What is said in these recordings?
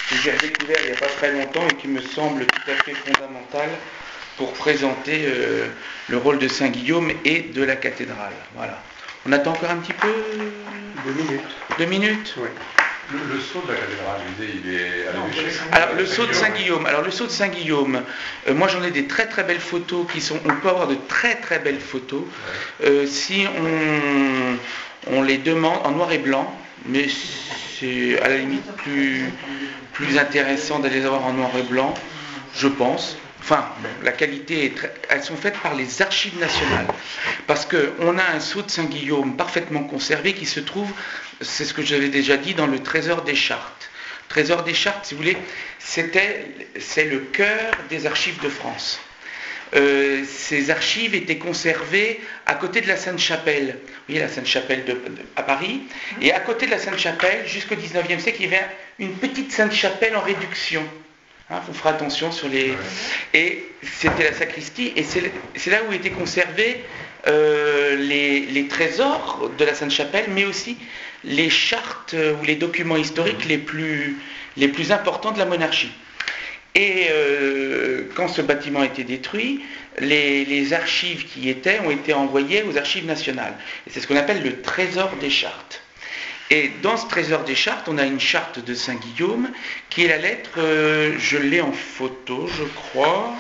que j'ai redécouvert il n'y a pas très longtemps et qui me semble tout à fait fondamental pour présenter le rôle de Saint-Guillaume et de la cathédrale. Voilà. On attend encore un petit peu 2 minutes. 2 minutes. Oui. Le sceau de la cathédrale, je disais, il est à l'évêché. Alors le sceau de Saint-Guillaume. Alors le sceau de Saint-Guillaume, moi j'en ai des très très belles photos qui sont. On peut avoir de très très belles photos si on les demande en noir et blanc, mais c'est à la limite plus intéressant d'aller les avoir en noir et blanc, je pense. Enfin, la qualité est elles sont faites par les archives nationales, parce qu'on a un sceau de Saint-Guillaume parfaitement conservé qui se trouve, c'est ce que j'avais déjà dit, dans le Trésor des Chartes. Trésor des Chartes, si vous voulez, c'est le cœur des archives de France. Ces archives étaient conservées à côté de la Sainte-Chapelle. Vous voyez la Sainte-Chapelle à Paris. Et à côté de la Sainte-Chapelle, jusqu'au 19e siècle, il y avait une petite Sainte-Chapelle en réduction. Vous ferez attention sur les... Et c'était la sacristie, et c'est là où étaient conservés les trésors de la Sainte-Chapelle, mais aussi les chartes ou les documents historiques les plus importants de la monarchie. Et quand ce bâtiment a été détruit, les archives qui y étaient ont été envoyées aux archives nationales. Et c'est ce qu'on appelle le Trésor des Chartes. Et dans ce Trésor des Chartes, on a une charte de Saint-Guillaume qui est la lettre, je l'ai en photo, je crois.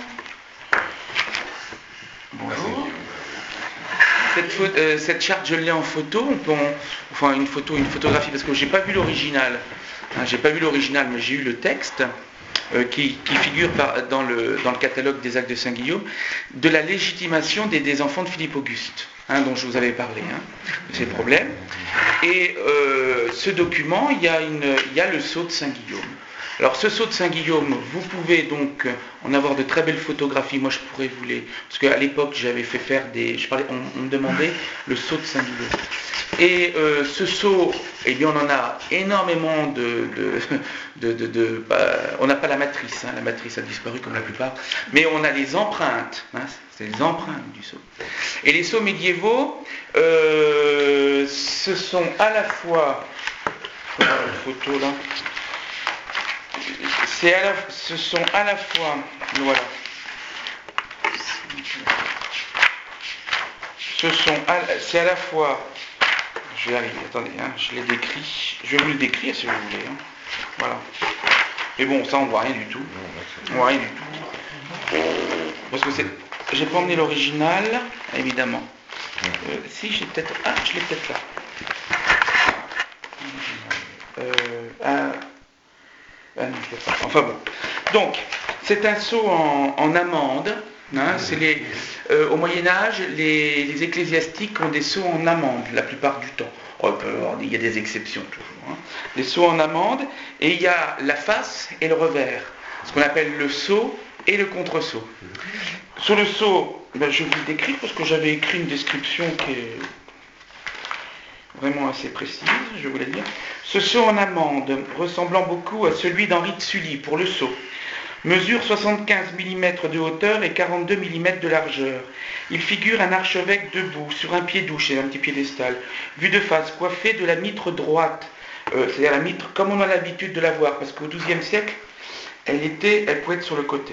Bonjour. Cette charte, je l'ai en photo. Une photographie, parce que j'ai pas vu l'original. J'ai pas vu l'original, mais j'ai eu le texte qui figure dans le catalogue des actes de Saint-Guillaume, de la légitimation des enfants de Philippe Auguste. Dont je vous avais parlé, de ces problèmes. Et ce document, il y a le sceau de Saint-Guillaume. Alors ce sceau de Saint-Guillaume, vous pouvez donc en avoir de très belles photographies. Moi je pourrais vous les... Parce qu'à l'époque j'avais fait faire on me demandait le sceau de Saint-Guillaume. Et ce sceau, eh bien on en a énormément on n'a pas la matrice, la matrice a disparu comme la plupart, mais on a les empreintes, c'est les empreintes du sceau. Et les sceaux médiévaux, ce sont à la fois, une photo là, ce sont à la fois, voilà, c'est à la fois, je vais arriver, attendez, je l'ai décrit, je vais vous le décrire si vous voulez, voilà. Mais bon, ça on voit rien du tout, parce que j'ai pas emmené l'original, évidemment. Si, je l'ai peut-être là. Non, je l'ai pas. Enfin bon. Donc, c'est un sceau en amande. Au Moyen-Âge, les ecclésiastiques ont des sceaux en amande la plupart du temps. Il y a des exceptions toujours. Des sceaux en amande, et il y a la face et le revers. Ce qu'on appelle le sceau et le contre-sceau. Sur le sceau, je vais vous le décrire parce que j'avais écrit une description qui est vraiment assez précise, je vais vous la dire. Ce sceau en amande, ressemblant beaucoup à celui d'Henri de Sully pour le sceau, mesure 75 mm de hauteur et 42 mm de largeur. Il figure un archevêque debout sur un pied-douche et un petit piédestal, vu de face, coiffé de la mitre droite, c'est-à-dire la mitre comme on a l'habitude de la voir, parce qu'au XIIe siècle, elle pouvait être sur le côté.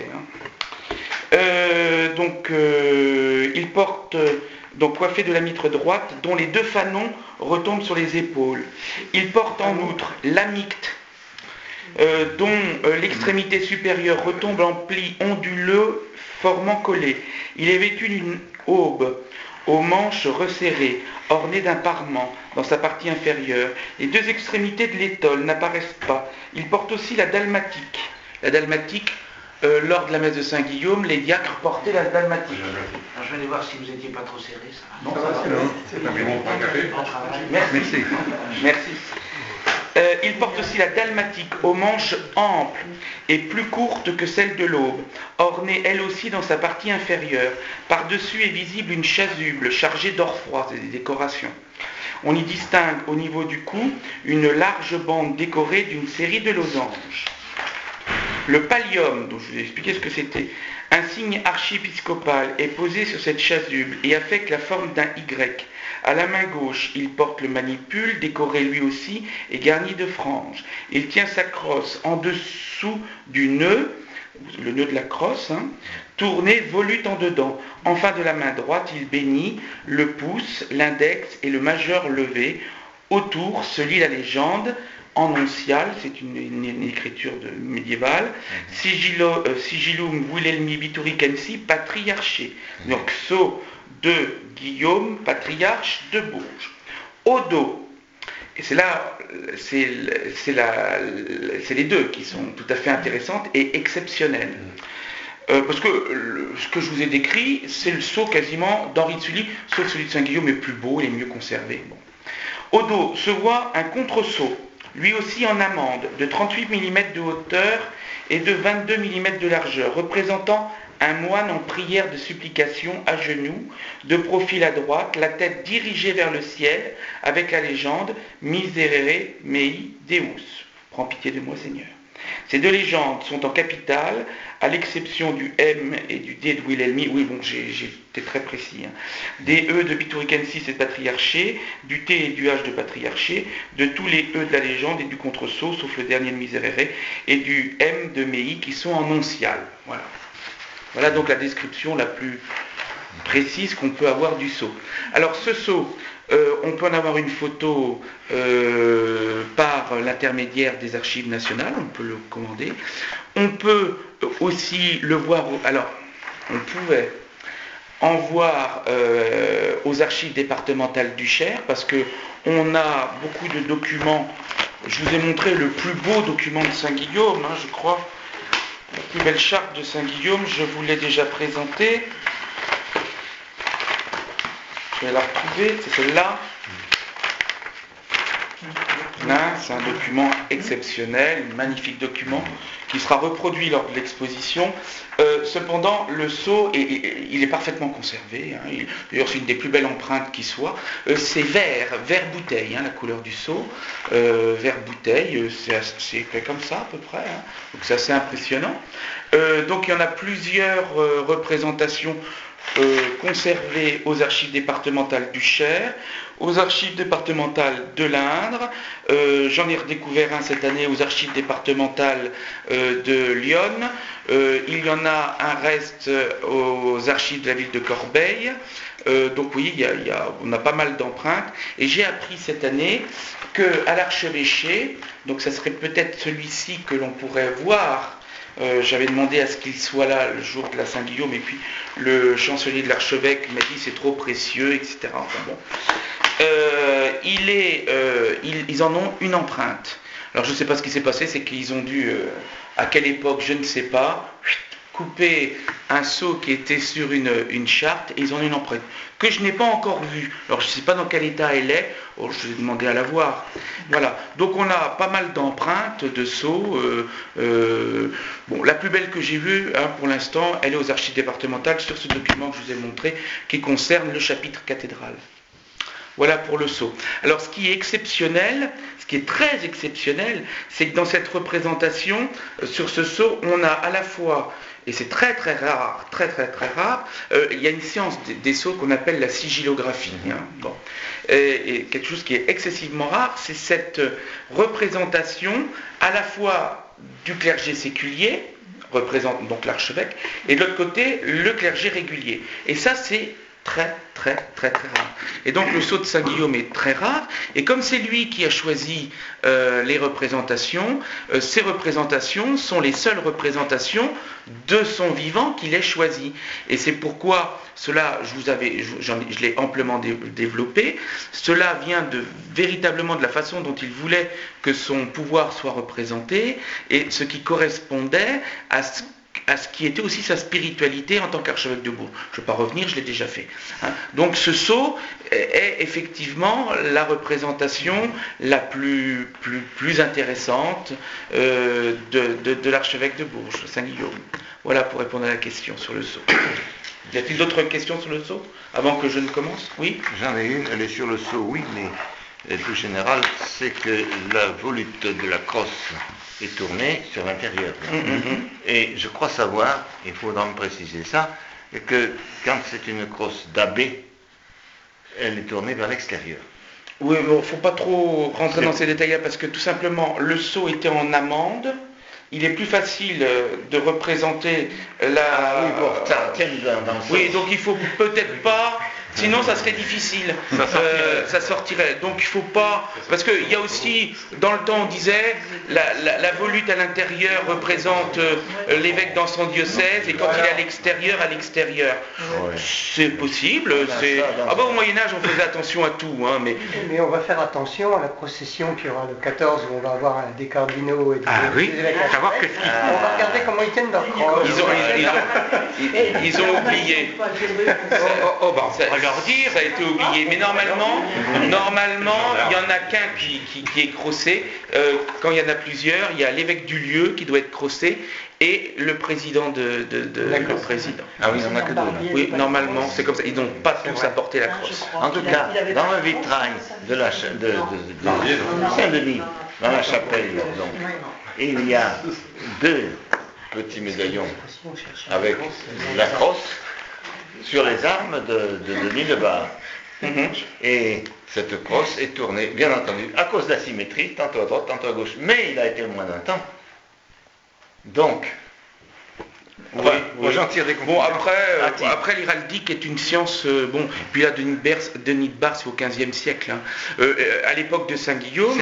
Il porte, coiffé de la mitre droite, dont les 2 fanons retombent sur les épaules. Il porte en outre l'amicte, dont l'extrémité supérieure retombe en plis onduleux formant collet. Il est vêtu d'une aube aux manches resserrées, ornée d'un parement dans sa partie inférieure. Les 2 extrémités de l'étole n'apparaissent pas. Il porte aussi la dalmatique. La dalmatique, lors de la messe de Saint-Guillaume, les diacres portaient la dalmatique. Alors, je vais voir si vous n'étiez pas trop serré, ça va. Non, ça va, c'est un bon café. Merci. Il porte aussi la dalmatique aux manches amples et plus courtes que celle de l'aube, ornée elle aussi dans sa partie inférieure. Par-dessus est visible une chasuble chargée d'or froid, c'est des décorations. On y distingue au niveau du cou une large bande décorée d'une série de losanges. Le pallium, dont je vous ai expliqué ce que c'était, un signe archiépiscopal, est posé sur cette chasuble et affecte la forme d'un Y. À la main gauche, il porte le manipule, décoré lui aussi et garni de franges. Il tient sa crosse en dessous du nœud, le nœud de la crosse, tourné, volute en dedans. En fin de la main droite, il bénit le pouce, l'index et le majeur levé. Autour se lit la légende annonciale, c'est une écriture médiévale, Sigillum Wilhelmi Bituricensi Patriarché. Donc, sceau de Guillaume, patriarche de Bourges. Au dos, et c'est là, c'est les deux qui sont tout à fait intéressantes et exceptionnelles. Parce que ce que je vous ai décrit, c'est le sceau quasiment d'Henri de Sully, sauf celui de Saint-Guillaume est plus beau, il est mieux conservé. Bon. Au dos se voit un contre-sceau, lui aussi en amande, de 38 mm de hauteur et de 22 mm de largeur, représentant un moine en prière de supplication à genoux, de profil à droite, la tête dirigée vers le ciel, avec la légende « Miserere mei Deus ». Prends pitié de moi, Seigneur. Ces deux légendes sont en capitale, à l'exception du M et du D de Wilhelmi. Oui, bon, j'étais très précis. Des E de Bituricensis et de Patriarché, du T et du H de Patriarché, de tous les E de la légende et du contre-sceau, sauf le dernier de Miserere, et du M de Mei qui sont en oncial. Voilà. Voilà donc la description la plus précise qu'on peut avoir du sceau. Alors ce sceau, on peut en avoir une photo par l'intermédiaire des archives nationales, on peut le commander. On peut aussi le voir, alors on pouvait en voir aux archives départementales du Cher, parce qu'on a beaucoup de documents. Je vous ai montré le plus beau document de Saint-Guillaume, je crois. La plus belle charte de Saint-Guillaume, je vous l'ai déjà présentée. Je vais la retrouver, c'est celle-là. C'est un document exceptionnel, un magnifique document qui sera reproduit lors de l'exposition. Cependant, le sceau, il est parfaitement conservé. D'ailleurs, c'est une des plus belles empreintes qui soit. C'est vert bouteille, la couleur du sceau. Vert bouteille, c'est fait comme ça à peu près. Donc c'est assez impressionnant. Donc il y en a plusieurs représentations conservées aux archives départementales du Cher, aux archives départementales de l'Indre. J'en ai redécouvert un cette année aux archives départementales de Lyon. Il y en a un reste aux archives de la ville de Corbeil. Donc oui, on a pas mal d'empreintes. Et j'ai appris cette année qu'à l'archevêché, donc ça serait peut-être celui-ci que l'on pourrait voir. J'avais demandé à ce qu'il soit là le jour de la Saint-Guillaume, et puis le chancelier de l'archevêque m'a dit c'est trop précieux, etc. Enfin bon. Ils en ont une empreinte. Alors je ne sais pas ce qui s'est passé, c'est qu'ils ont dû, à quelle époque, je ne sais pas, couper un sceau qui était sur une charte, et ils en ont une empreinte que je n'ai pas encore vue. Alors je ne sais pas dans quel état elle est, je vais demander à la voir. Voilà, donc on a pas mal d'empreintes de sceaux. Bon, la plus belle que j'ai vue pour l'instant, elle est aux archives départementales sur ce document que je vous ai montré, qui concerne le chapitre cathédral. Voilà pour le sceau. Alors ce qui est exceptionnel, ce qui est très exceptionnel, c'est que dans cette représentation, sur ce sceau, on a à la fois, et c'est très très rare, il y a une science des sceaux qu'on appelle la sigillographie. Bon. Et quelque chose qui est excessivement rare, c'est cette représentation à la fois du clergé séculier, représente donc l'archevêque, et de l'autre côté, le clergé régulier. Et ça, c'est très rare. Et donc le sceau de Saint-Guillaume est très rare, et comme c'est lui qui a choisi les représentations, ces représentations sont les seules représentations de son vivant qu'il ait choisi. Et c'est pourquoi cela, je l'ai amplement développé, cela vient véritablement de la façon dont il voulait que son pouvoir soit représenté, et ce qui correspondait à ce qui était aussi sa spiritualité en tant qu'archevêque de Bourges. Je ne vais pas revenir, je l'ai déjà fait. Donc ce sceau est effectivement la représentation la plus intéressante de l'archevêque de Bourges, Saint-Guillaume. Voilà pour répondre à la question sur le sceau. Y a-t-il d'autres questions sur le sceau avant que je ne commence? Oui? J'en ai une, elle est sur le sceau, oui, mais plus générale, c'est que la volute de la crosse est tournée sur l'intérieur. Et je crois savoir, il faudra me préciser ça, que quand c'est une crosse d'abbé, elle est tournée vers l'extérieur. Oui, bon, faut pas trop rentrer dans ces détails-là parce que tout simplement, le sceau était en amande. Il est plus facile de représenter la... oui, bon, ça tient dans le Oui, sens. donc il faut peut-être pas... Sinon, ça serait difficile. Ça sortirait. Donc il faut pas... Parce qu'il y a aussi, dans le temps, on disait, la volute à l'intérieur représente l'évêque dans son diocèse, et quand il est à l'extérieur, à l'extérieur. Ouais. C'est possible. C'est... Ah bah, au Moyen-Âge, on faisait attention à tout, hein, mais... Mais on va faire attention à la procession qui aura le 14 où on va avoir des cardinaux et des évêques. Savoir que On va regarder comment ils tiennent leur crosse. Ils ont oublié. Oh, bah, on va leur dire, ça a été oublié. Mais normalement, il y en a qu'un qui est crossé. Quand il y en a plusieurs, il y a l'évêque du lieu qui doit être crossé et le président le président. Ah oui, il n'y en a que deux. Là. Oui, normalement, c'est comme ça. Ils n'ont pas tous à porter la crosse. En tout cas, dans le vitrail de Saint-Denis, dans la chapelle, donc, il y a deux petits médaillons avec la crosse sur les armes de Denis de Bar. Et cette crosse est tournée, bien entendu, à cause de la symétrie, tantôt à droite, tantôt à gauche. Mais il a été au moins d'un temps. Donc, j'en tire des conclusions. Bon, après l'héraldique est une science, puis là, Denis de Bar, c'est au XVe siècle. Hein. À l'époque de Saint-Guillaume,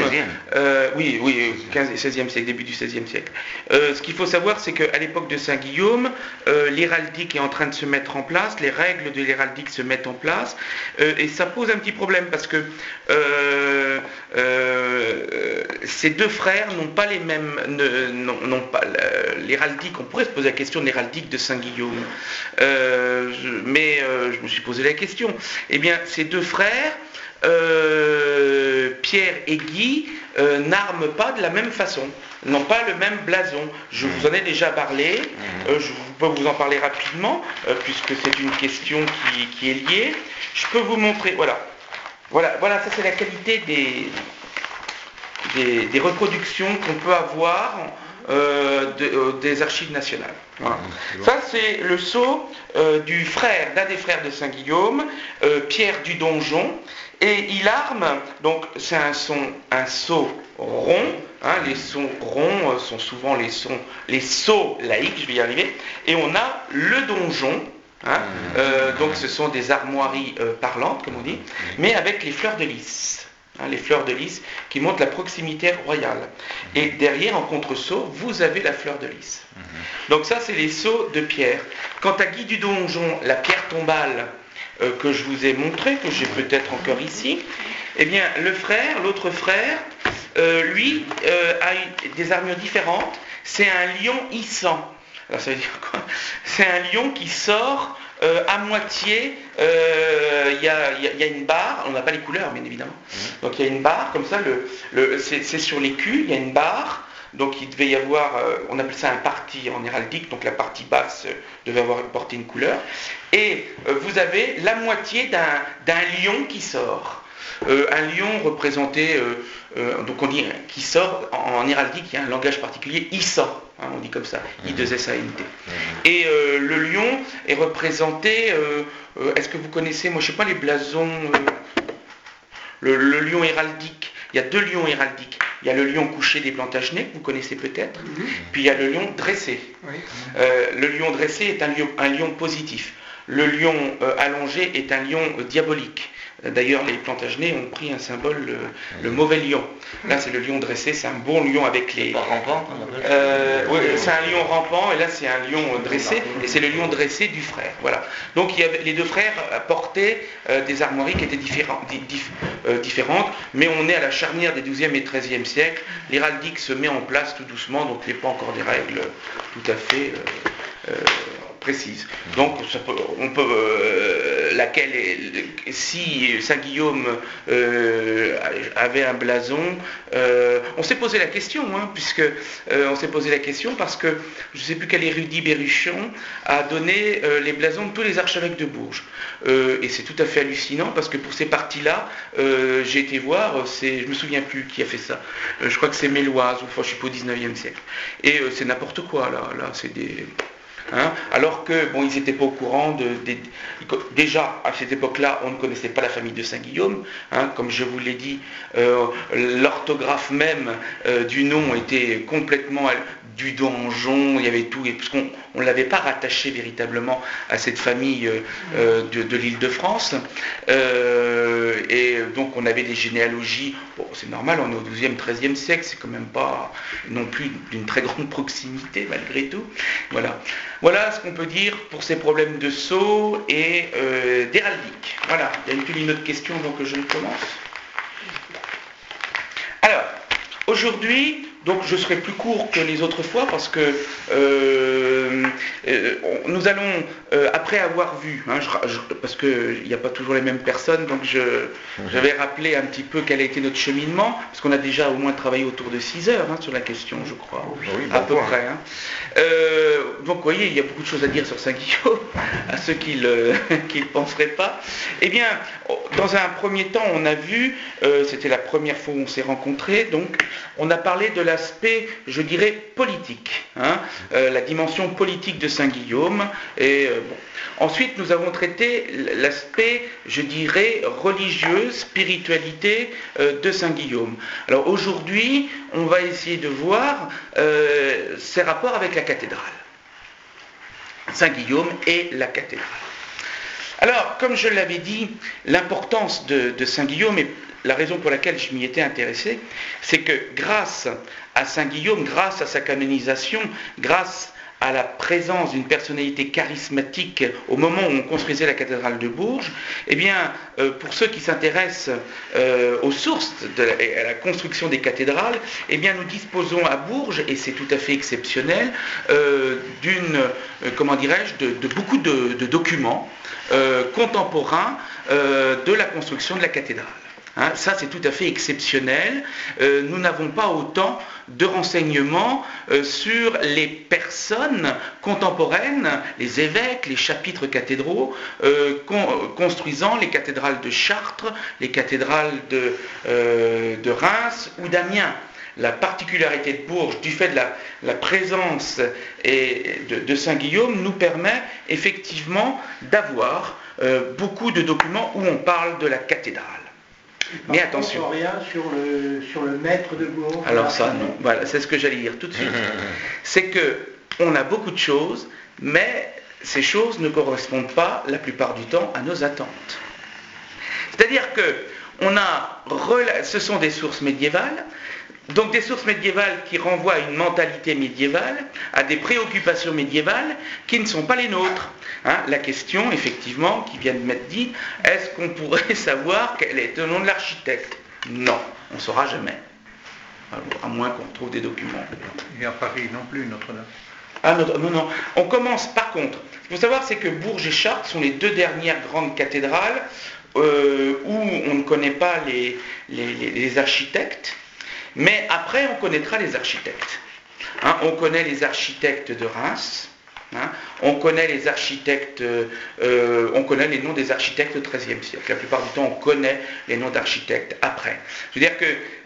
16e siècle, début du XVIe siècle. Ce qu'il faut savoir, c'est qu'à l'époque de Saint-Guillaume, l'héraldique est en train de se mettre en place, les règles de l'héraldique se mettent en place, et ça pose un petit problème parce que ces deux frères n'ont pas les mêmes, n'ont pas l'héraldique. On pourrait se poser la question de l'héraldique de Saint-Guillaume, mais je me suis posé la question. Eh bien, ces deux frères, Pierre et Guy, n'arment pas de la même façon, n'ont pas le même blason. Je vous en ai déjà parlé, je peux vous en parler rapidement, puisque c'est une question qui est liée. Je peux vous montrer, voilà, ça c'est la qualité des reproductions qu'on peut avoir des archives nationales. Voilà. Ça c'est le sceau du frère, d'un des frères de Saint-Guillaume, Pierre du Donjon, et il arme, donc c'est un sceau rond, hein, les sceaux ronds sont souvent les sceaux laïques, je vais y arriver, et on a le donjon. Hein, donc ce sont des armoiries parlantes, comme on dit, mais avec les fleurs de lys. Hein, les fleurs de lys qui montrent la proximité royale. Et derrière, en contre-sceau, vous avez la fleur de lys. Donc ça, c'est les sceaux de pierre. Quant à Guy du Donjon, la pierre tombale que je vous ai montrée, que j'ai peut-être encore ici, eh bien, l'autre frère, lui, a des armures différentes. C'est un lion hissant. Alors ça veut dire quoi? C'est un lion qui sort à moitié, il y a une barre, on n'a pas les couleurs bien évidemment, donc il y a une barre comme ça, c'est sur l'écu, il y a une barre, donc il devait y avoir, on appelle ça un parti en héraldique, donc la partie basse devait porter une couleur, et vous avez la moitié d'un lion qui sort. Un lion représenté, donc on dit qui sort, en héraldique il y a un langage particulier, hissant, hein, on dit comme ça, I2SANT. Et le lion est représenté, est-ce que vous connaissez, moi je ne sais pas les blasons, le lion héraldique, il y a deux lions héraldiques, il y a le lion couché des Plantagenets, que vous connaissez peut-être, puis il y a le lion dressé. Le lion dressé est un lion positif, le lion allongé est un lion diabolique. D'ailleurs, les Plantagenets ont pris un symbole, le mauvais lion. Là, c'est le lion dressé, c'est un bon lion avec les... Pas rampant, oui, c'est un lion rampant, et là, c'est un lion dressé, et c'est le lion dressé du frère. Voilà. Donc, les deux frères portaient des armoiries qui étaient différentes, mais on est à la charnière des XIIe et XIIIe siècles. L'héraldique se met en place tout doucement, donc il n'y a pas encore des règles tout à fait précise. Donc si Saint-Guillaume avait un blason, on s'est posé la question, on s'est posé la question parce que je ne sais plus quel érudit Berruchon a donné les blasons de tous les archevêques de Bourges. Et c'est tout à fait hallucinant parce que pour ces parties-là, j'ai été voir, je me souviens plus qui a fait ça. Je crois que c'est Méloise, ou je suis pas au 19e siècle. Et c'est n'importe quoi là c'est des... alors que, ils n'étaient pas au courant déjà, à cette époque-là, on ne connaissait pas la famille de Saint-Guillaume, comme je vous l'ai dit, l'orthographe même du nom était complètement du donjon, il y avait tout, parce qu'on ne l'avait pas rattaché véritablement à cette famille de l'Île-de-France, et donc on avait des généalogies, c'est normal, on est au XIIe, XIIIe siècle, c'est quand même pas non plus d'une très grande proximité malgré tout, Voilà ce qu'on peut dire pour ces problèmes de sceau et d'héraldique. Voilà, il y a une autre question, donc je commence. Alors, aujourd'hui, donc je serai plus court que les autres fois parce que nous allons, après avoir vu, parce qu'il n'y a pas toujours les mêmes personnes, donc je vais rappeler un petit peu quel a été notre cheminement, parce qu'on a déjà au moins travaillé autour de 6 heures sur la question, je crois, à peu près. Donc vous voyez, il y a beaucoup de choses à dire sur Saint-Guillaume, à ceux qui ne penseraient pas. Eh bien, dans un premier temps, on a vu, c'était la première fois où on s'est rencontrés, donc on a parlé de l'aspect, je dirais, politique, la dimension politique de Saint-Guillaume. Et ensuite, nous avons traité l'aspect, je dirais, religieux, spiritualité de Saint-Guillaume. Alors aujourd'hui, on va essayer de voir ses rapports avec la cathédrale. Saint-Guillaume et la cathédrale. Alors, comme je l'avais dit, l'importance de Saint-Guillaume et la raison pour laquelle je m'y étais intéressé, c'est que grâce à Saint-Guillaume, grâce à sa canonisation, grâce à la présence d'une personnalité charismatique au moment où on construisait la cathédrale de Bourges, eh bien, pour ceux qui s'intéressent aux sources et à la construction des cathédrales, eh bien, nous disposons à Bourges, et c'est tout à fait exceptionnel, de beaucoup de documents contemporains de la construction de la cathédrale. Ça, c'est tout à fait exceptionnel. Nous n'avons pas autant de renseignements sur les personnes contemporaines, les évêques, les chapitres cathédraux, construisant les cathédrales de Chartres, les cathédrales de Reims ou d'Amiens. La particularité de Bourges, du fait de la présence de Saint-Guillaume, nous permet effectivement d'avoir beaucoup de documents où on parle de la cathédrale. Mais attention. Rien sur le maître de Bourges. Alors ça, non. Voilà, c'est ce que j'allais dire tout de suite. C'est que on a beaucoup de choses, mais ces choses ne correspondent pas la plupart du temps à nos attentes. C'est-à-dire que ce sont des sources médiévales. Donc des sources médiévales qui renvoient à une mentalité médiévale, à des préoccupations médiévales qui ne sont pas les nôtres. La question, effectivement, qui vient de m'être dite, est-ce qu'on pourrait savoir quel est le nom de l'architecte ? Non, on ne saura jamais. Alors, à moins qu'on trouve des documents. Et à Paris non plus, Notre-Dame. Non. On commence, par contre, ce qu'il faut savoir, c'est que Bourges et Chartres sont les 2 dernières grandes cathédrales où on ne connaît pas les architectes. Mais après, on connaîtra les architectes. On connaît les architectes de Reims. On connaît les architectes. On connaît les noms des architectes au XIIIe siècle. La plupart du temps, on connaît les noms d'architectes après. Je veux dire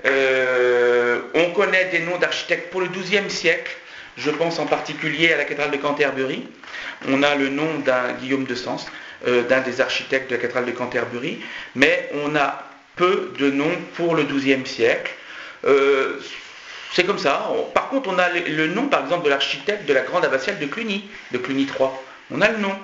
que on connaît des noms d'architectes pour le XIIe siècle. Je pense en particulier à la cathédrale de Canterbury. On a le nom d'un Guillaume de Sens, d'un des architectes de la cathédrale de Canterbury, mais on a peu de noms pour le XIIe siècle. C'est comme ça. Par contre, on a le nom, par exemple, de l'architecte de la grande abbatiale de Cluny 3. On a le nom.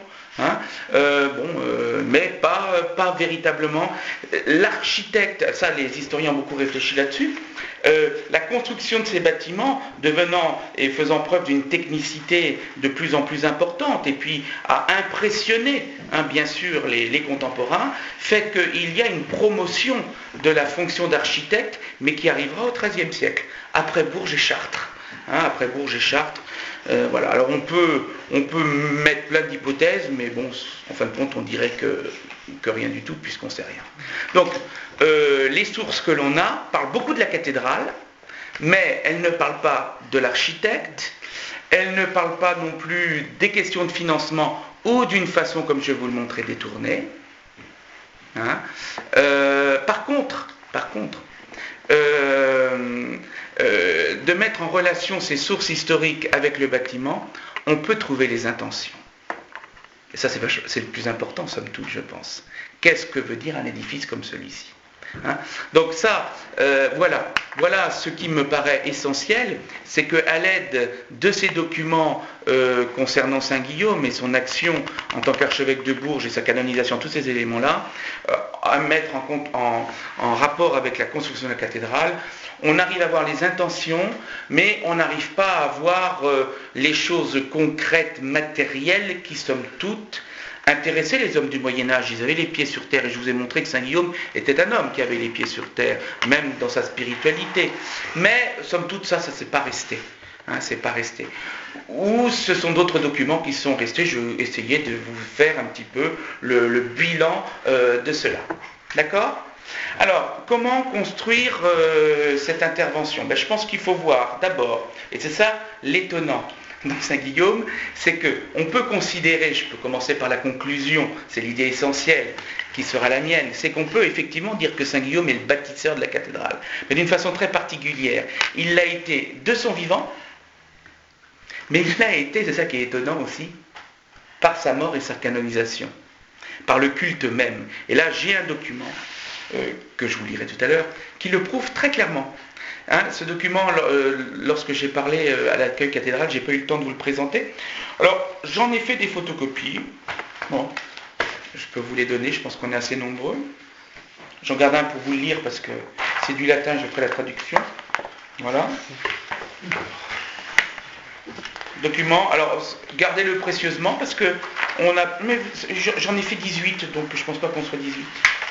Mais pas véritablement. L'architecte, ça les historiens ont beaucoup réfléchi là-dessus, la construction de ces bâtiments devenant et faisant preuve d'une technicité de plus en plus importante et puis à impressionner bien sûr les contemporains, fait qu'il y a une promotion de la fonction d'architecte, mais qui arrivera au XIIIe siècle, après Bourges et Chartres. après Bourges et Chartres. Voilà. Alors on peut mettre plein d'hypothèses, mais bon, en fin de compte, on dirait que rien du tout, puisqu'on ne sait rien. Donc, les sources que l'on a parlent beaucoup de la cathédrale, mais elles ne parlent pas de l'architecte, elles ne parlent pas non plus des questions de financement ou d'une façon, comme je vais vous le montrer, détournée. Par contre, de mettre en relation ces sources historiques avec le bâtiment, on peut trouver les intentions. Et ça, c'est le plus important, somme toute, je pense. Qu'est-ce que veut dire un édifice comme celui-ci ? Donc ça, voilà ce qui me paraît essentiel, c'est qu'à l'aide de ces documents concernant Saint-Guillaume et son action en tant qu'archevêque de Bourges et sa canonisation, tous ces éléments-là, à mettre en rapport avec la construction de la cathédrale, on arrive à voir les intentions, mais on n'arrive pas à voir les choses concrètes, matérielles, qui, somme toute, intéressaient les hommes du Moyen-Âge. Ils avaient les pieds sur terre, et je vous ai montré que Saint-Guillaume était un homme qui avait les pieds sur terre, même dans sa spiritualité. Mais, somme toute, ça c'est pas resté. C'est pas resté. Ou ce sont d'autres documents qui sont restés. Je vais essayer de vous faire un petit peu le bilan de cela. D'accord ? Alors, comment construire cette intervention ? Je pense qu'il faut voir d'abord, et c'est ça l'étonnant dans Saint-Guillaume, c'est qu'on peut considérer, je peux commencer par la conclusion, c'est l'idée essentielle qui sera la mienne, c'est qu'on peut effectivement dire que Saint-Guillaume est le bâtisseur de la cathédrale, mais d'une façon très particulière. Il l'a été de son vivant, mais il l'a été, c'est ça qui est étonnant aussi, par sa mort et sa canonisation, par le culte même. Et là, j'ai un document que je vous lirai tout à l'heure, qui le prouve très clairement. Ce document, lorsque j'ai parlé à l'accueil cathédrale, j'ai pas eu le temps de vous le présenter. Alors, j'en ai fait des photocopies. Bon, je peux vous les donner, je pense qu'on est assez nombreux. J'en garde un pour vous le lire parce que c'est du latin, je ferai la traduction. Voilà. Document, alors gardez-le précieusement parce que j'en ai fait 18, donc je pense pas qu'on soit 18.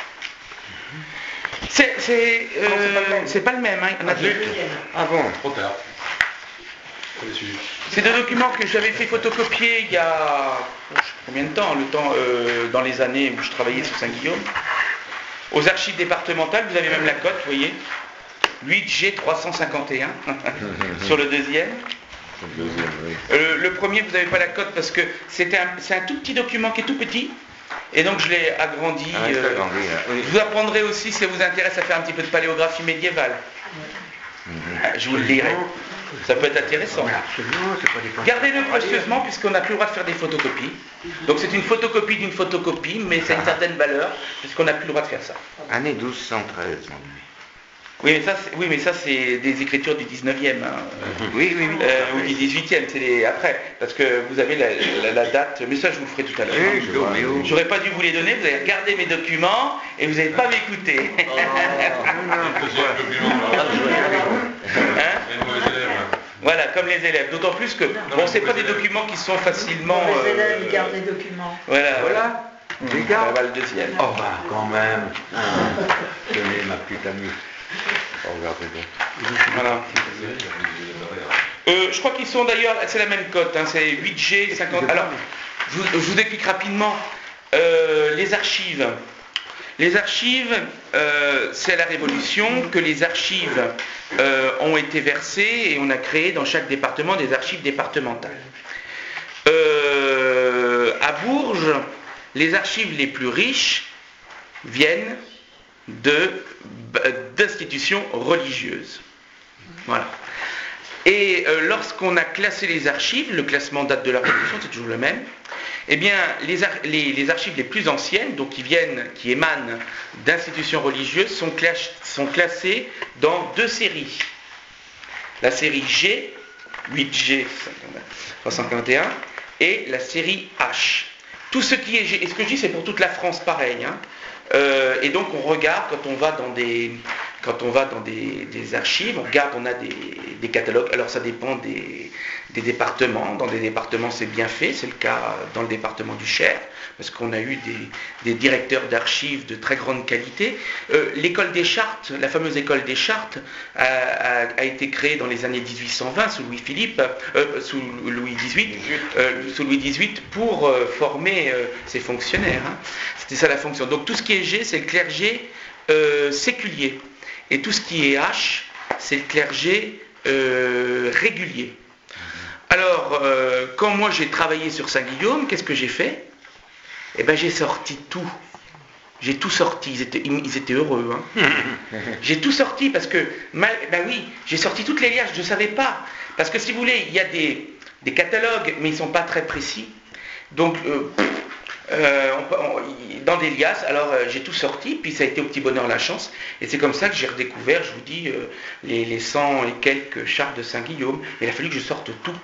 C'est pas le même, il y en a deux. Ah bon ? Trop tard. C'est deux documents que j'avais fait photocopier il y a combien de temps ? Dans les années où je travaillais sur Saint-Guillaume. Aux archives départementales, vous avez même la cote, vous voyez, 8G 351 sur le deuxième. Le premier, vous n'avez pas la cote parce que c'est un tout petit document qui est tout petit. Et donc je l'ai agrandi. Je vous apprendrai aussi, si ça vous intéresse, à faire un petit peu de paléographie médiévale. Je vous le lirai. Ça peut être intéressant. Gardez-le précieusement puisqu'on n'a plus le droit de faire des photocopies. Donc c'est une photocopie d'une photocopie, mais ça a une certaine valeur puisqu'on n'a plus le droit de faire ça. Année 1213. Oui, mais ça c'est des écritures du 19e. Oui. Ou du 18e, c'est après. Parce que vous avez la date, mais ça je vous le ferai tout à l'heure. J'aurais pas dû vous les donner, vous avez regardé mes documents et vous n'avez pas m'écouté. Voilà, comme les élèves. D'autant plus que, c'est pas des documents qui sont facilement... Les élèves, ils gardent les documents. Voilà. Ça va le deuxième. Oh quand même. Tenez ma petite amie. Regardez donc. Voilà. Je crois qu'ils sont d'ailleurs, c'est la même cote, c'est 8G 50. Alors, je vous explique rapidement les archives. Les archives, c'est à la Révolution que les archives ont été versées et on a créé dans chaque département des archives départementales. À Bourges, les archives les plus riches viennent d'institutions religieuses. Voilà. Et lorsqu'on a classé les archives, le classement date de la Révolution, c'est toujours le même, eh bien, les archives les plus anciennes, donc qui émanent d'institutions religieuses, sont classées dans deux séries. La série G, 8G 351, et la série H. Tout ce qui est G, et ce que je dis, c'est pour toute la France pareil, et donc on regarde, quand on va quand on va dans des archives, on regarde, on a des catalogues. Alors ça dépend des départements. Dans des départements, c'est bien fait. C'est le cas dans le département du Cher, parce qu'on a eu des directeurs d'archives de très grande qualité. L'école des Chartes, la fameuse école des Chartes, a été créée dans les années 1820 sous sous Louis XVIII pour former ses fonctionnaires. Hein. C'était ça la fonction. Donc tout ce qui est G, c'est le clergé séculier. Et tout ce qui est H, c'est le clergé régulier. Alors, quand moi j'ai travaillé sur Saint-Guillaume, qu'est-ce que j'ai fait? Eh bien, j'ai sorti tout. J'ai tout sorti. Ils étaient heureux. Hein. J'ai tout sorti parce que, oui, j'ai sorti toutes les liasses. Je ne savais pas. Parce que si vous voulez, il y a des catalogues, mais ils ne sont pas très précis. Donc, dans des liasses, alors j'ai tout sorti, puis ça a été au petit bonheur la chance, et c'est comme ça que j'ai redécouvert, je vous dis, les 100 et quelques chartes de Saint-Guillaume. Il a fallu que je sorte tout.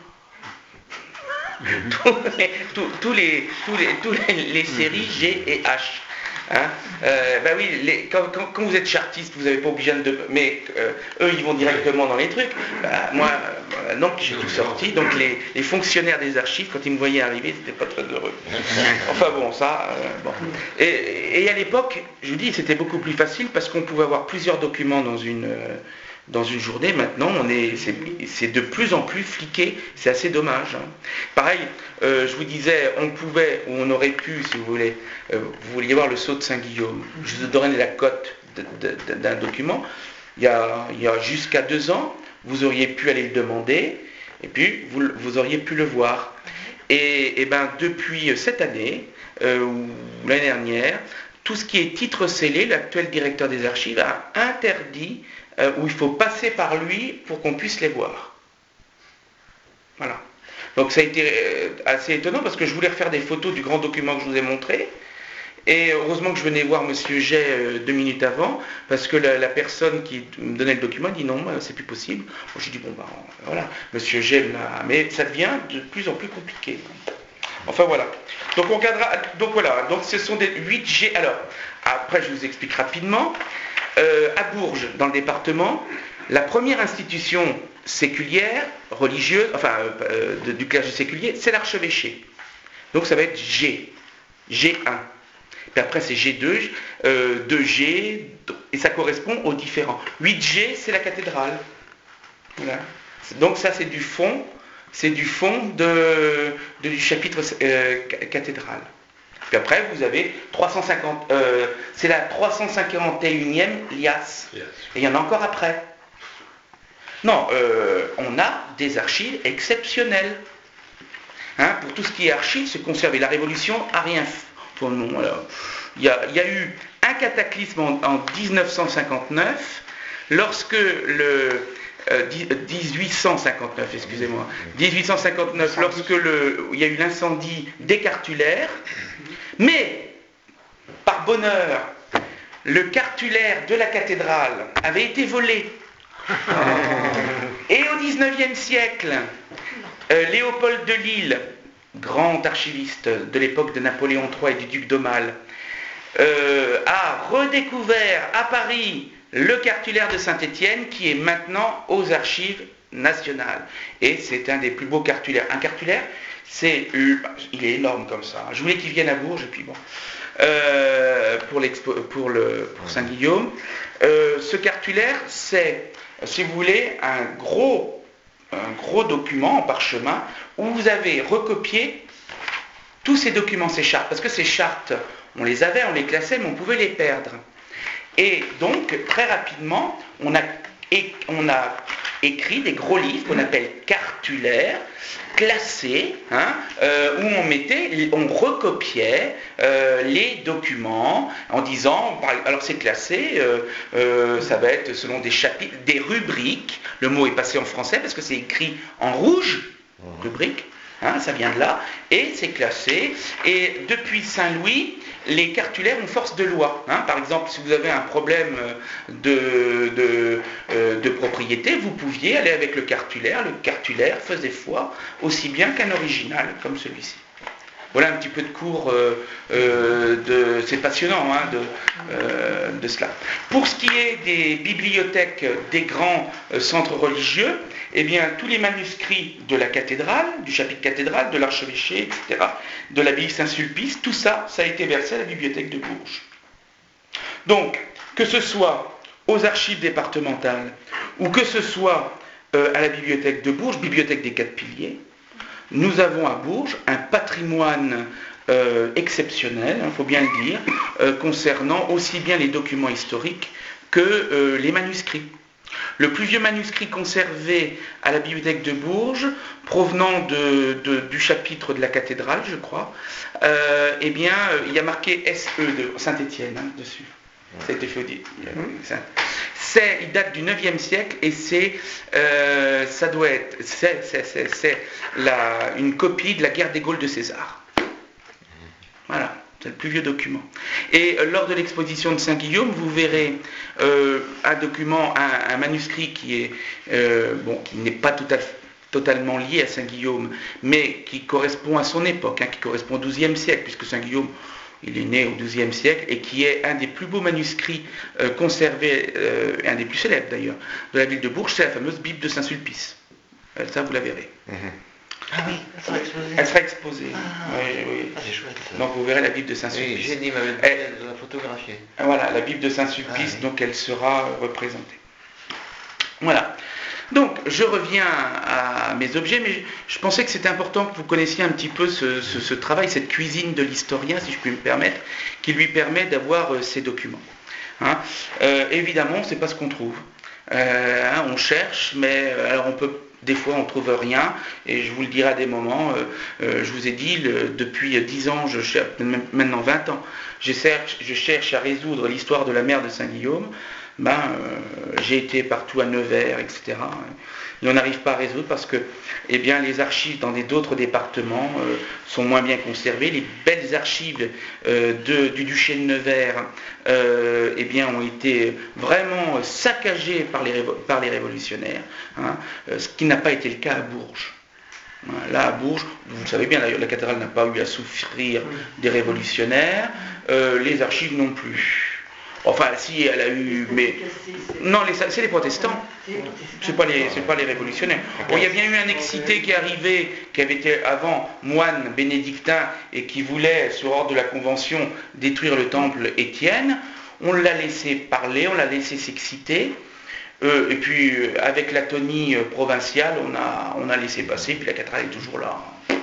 tous les séries G et H. Hein, oui, quand vous êtes chartiste, vous n'avez pas obligé de... Mais eux, ils vont directement dans les trucs. Moi, donc j'ai tout sorti. Donc les fonctionnaires des archives, quand ils me voyaient arriver, ils n'étaient pas très heureux. Enfin bon, ça... bon. Et à l'époque, je vous dis, c'était beaucoup plus facile parce qu'on pouvait avoir plusieurs documents dans une journée. Maintenant, c'est de plus en plus fliqué. C'est assez dommage. Hein. Pareil, je vous disais, on aurait pu, si vous voulez, vous vouliez voir le sceau de Saint-Guillaume. Je vous donnerai la cote d'un document. Il y a jusqu'à 2 ans, vous auriez pu aller le demander, et puis vous auriez pu le voir. Et ben depuis cette année, ou l'année dernière, tout ce qui est titre scellé, l'actuel directeur des archives a interdit où il faut passer par lui pour qu'on puisse les voir. Voilà. Donc ça a été assez étonnant parce que je voulais refaire des photos du grand document que je vous ai montré. Et heureusement que je venais voir Monsieur Jay 2 minutes avant, parce que la personne qui me donnait le document dit non, c'est plus possible. Moi j'ai dit bon voilà, Monsieur Jay mais ça devient de plus en plus compliqué. Enfin voilà. Donc on regardera. Donc voilà. Donc ce sont des 8 G. Alors après je vous explique rapidement. À Bourges, dans le département, la première institution séculière, religieuse, du clergé séculier, c'est l'archevêché. Donc ça va être G, G1. Puis après c'est G2, 2G, et ça correspond aux différents. 8G, c'est la cathédrale. Voilà. Donc ça c'est du fond du chapitre cathédrale. Puis après, vous avez 350, c'est la 351e liasse. Yes. Et il y en a encore après. Non, on a des archives exceptionnelles. Hein, pour tout ce qui est archives, se conserver. La Révolution a rien fait. Il y a eu un cataclysme en 1959, lorsque 1859, excusez-moi. 1859, lorsque il y a eu l'incendie des cartulaires. Mais, par bonheur, le cartulaire de la cathédrale avait été volé. Et au XIXe siècle, Léopold de Lille, grand archiviste de l'époque de Napoléon III et du duc d'Aumale, a redécouvert à Paris le cartulaire de Saint-Étienne qui est maintenant aux archives nationales. Et c'est un des plus beaux cartulaires. Un cartulaire, il est énorme comme ça. Je voulais qu'il vienne à Bourges, et puis bon. Pour Saint-Guillaume. Ce cartulaire, c'est, si vous voulez, un gros document en parchemin où vous avez recopié tous ces documents, ces chartes. Parce que ces chartes, on les avait, on les classait, mais on pouvait les perdre. Et donc, très rapidement, on a écrit des gros livres qu'on appelle cartulaires, classés, où on recopiait les documents en disant, alors c'est classé, ça va être selon des chapitres, des rubriques, le mot est passé en français parce que c'est écrit en rouge, rubrique, ça vient de là, et c'est classé, et depuis Saint-Louis, les cartulaires ont force de loi. Par exemple, si vous avez un problème de propriété, vous pouviez aller avec le cartulaire faisait foi aussi bien qu'un original comme celui-ci. Voilà un petit peu de cours c'est passionnant hein, de cela. Pour ce qui est des bibliothèques des grands centres religieux, eh bien tous les manuscrits de la cathédrale, du chapitre cathédrale, de l'archevêché, etc., de l'abbaye Saint-Sulpice, tout ça, ça a été versé à la bibliothèque de Bourges. Donc, que ce soit aux archives départementales ou que ce soit à la bibliothèque de Bourges, bibliothèque des 4 piliers, nous avons à Bourges un patrimoine exceptionnel, il faut bien le dire, concernant aussi bien les documents historiques que les manuscrits. Le plus vieux manuscrit conservé à la bibliothèque de Bourges, provenant du chapitre de la cathédrale, je crois, eh bien, il y a marqué SE de Saint-Étienne hein, dessus. Ça a été fait au début. Il date du 9e siècle et c'est une copie de la guerre des Gaules de César. Voilà, c'est le plus vieux document. Et lors de l'exposition de Saint-Guillaume, vous verrez un document, un manuscrit qui est qui n'est pas totalement lié à Saint-Guillaume, mais qui correspond à son époque, hein, qui correspond au XIIe siècle, puisque Saint-Guillaume il est né au XIIe siècle et qui est un des plus beaux manuscrits conservés, un des plus célèbres d'ailleurs, de la ville de Bourges, c'est la fameuse Bible de Saint-Sulpice. Ça, vous la verrez. Ah oui, elle sera exposée. Elle sera exposée. Oui. Ah, c'est chouette. Ça. Donc vous verrez la Bible de Saint-Sulpice. Oui, Jenny m'avait demandé de la photographier. Voilà, la Bible de Saint-Sulpice, oui. donc elle sera représentée. Voilà. Donc, je reviens à mes objets, mais je pensais que c'était important que vous connaissiez un petit peu ce travail, cette cuisine de l'historien, si je puis me permettre, qui lui permet d'avoir ces documents. Hein. Évidemment, on ne sait pas ce qu'on trouve. On cherche, mais alors des fois on ne trouve rien, et je vous le dirai à des moments, je vous ai dit, depuis 10 ans, maintenant 20 ans, je cherche à résoudre l'histoire de la mer de Saint-Guillaume. J'ai été partout à Nevers, etc. Et on n'arrive pas à résoudre parce que les archives dans d'autres départements sont moins bien conservées. Les belles archives du duché de Nevers ont été vraiment saccagées par les révolutionnaires, hein, ce qui n'a pas été le cas à Bourges. Là, à Bourges, vous le savez bien, d'ailleurs, la cathédrale n'a pas eu à souffrir des révolutionnaires, les archives non plus. Enfin, si, elle a eu, mais non, c'est les protestants. C'est pas les révolutionnaires. Bon, il y a bien eu un excité qui est arrivé, qui avait été avant moine bénédictin et qui voulait, sur ordre de la Convention, détruire le temple Étienne. On l'a laissé parler, on l'a laissé s'exciter. Et puis, avec l'atonie provinciale, on a laissé passer. Puis la cathédrale est toujours là.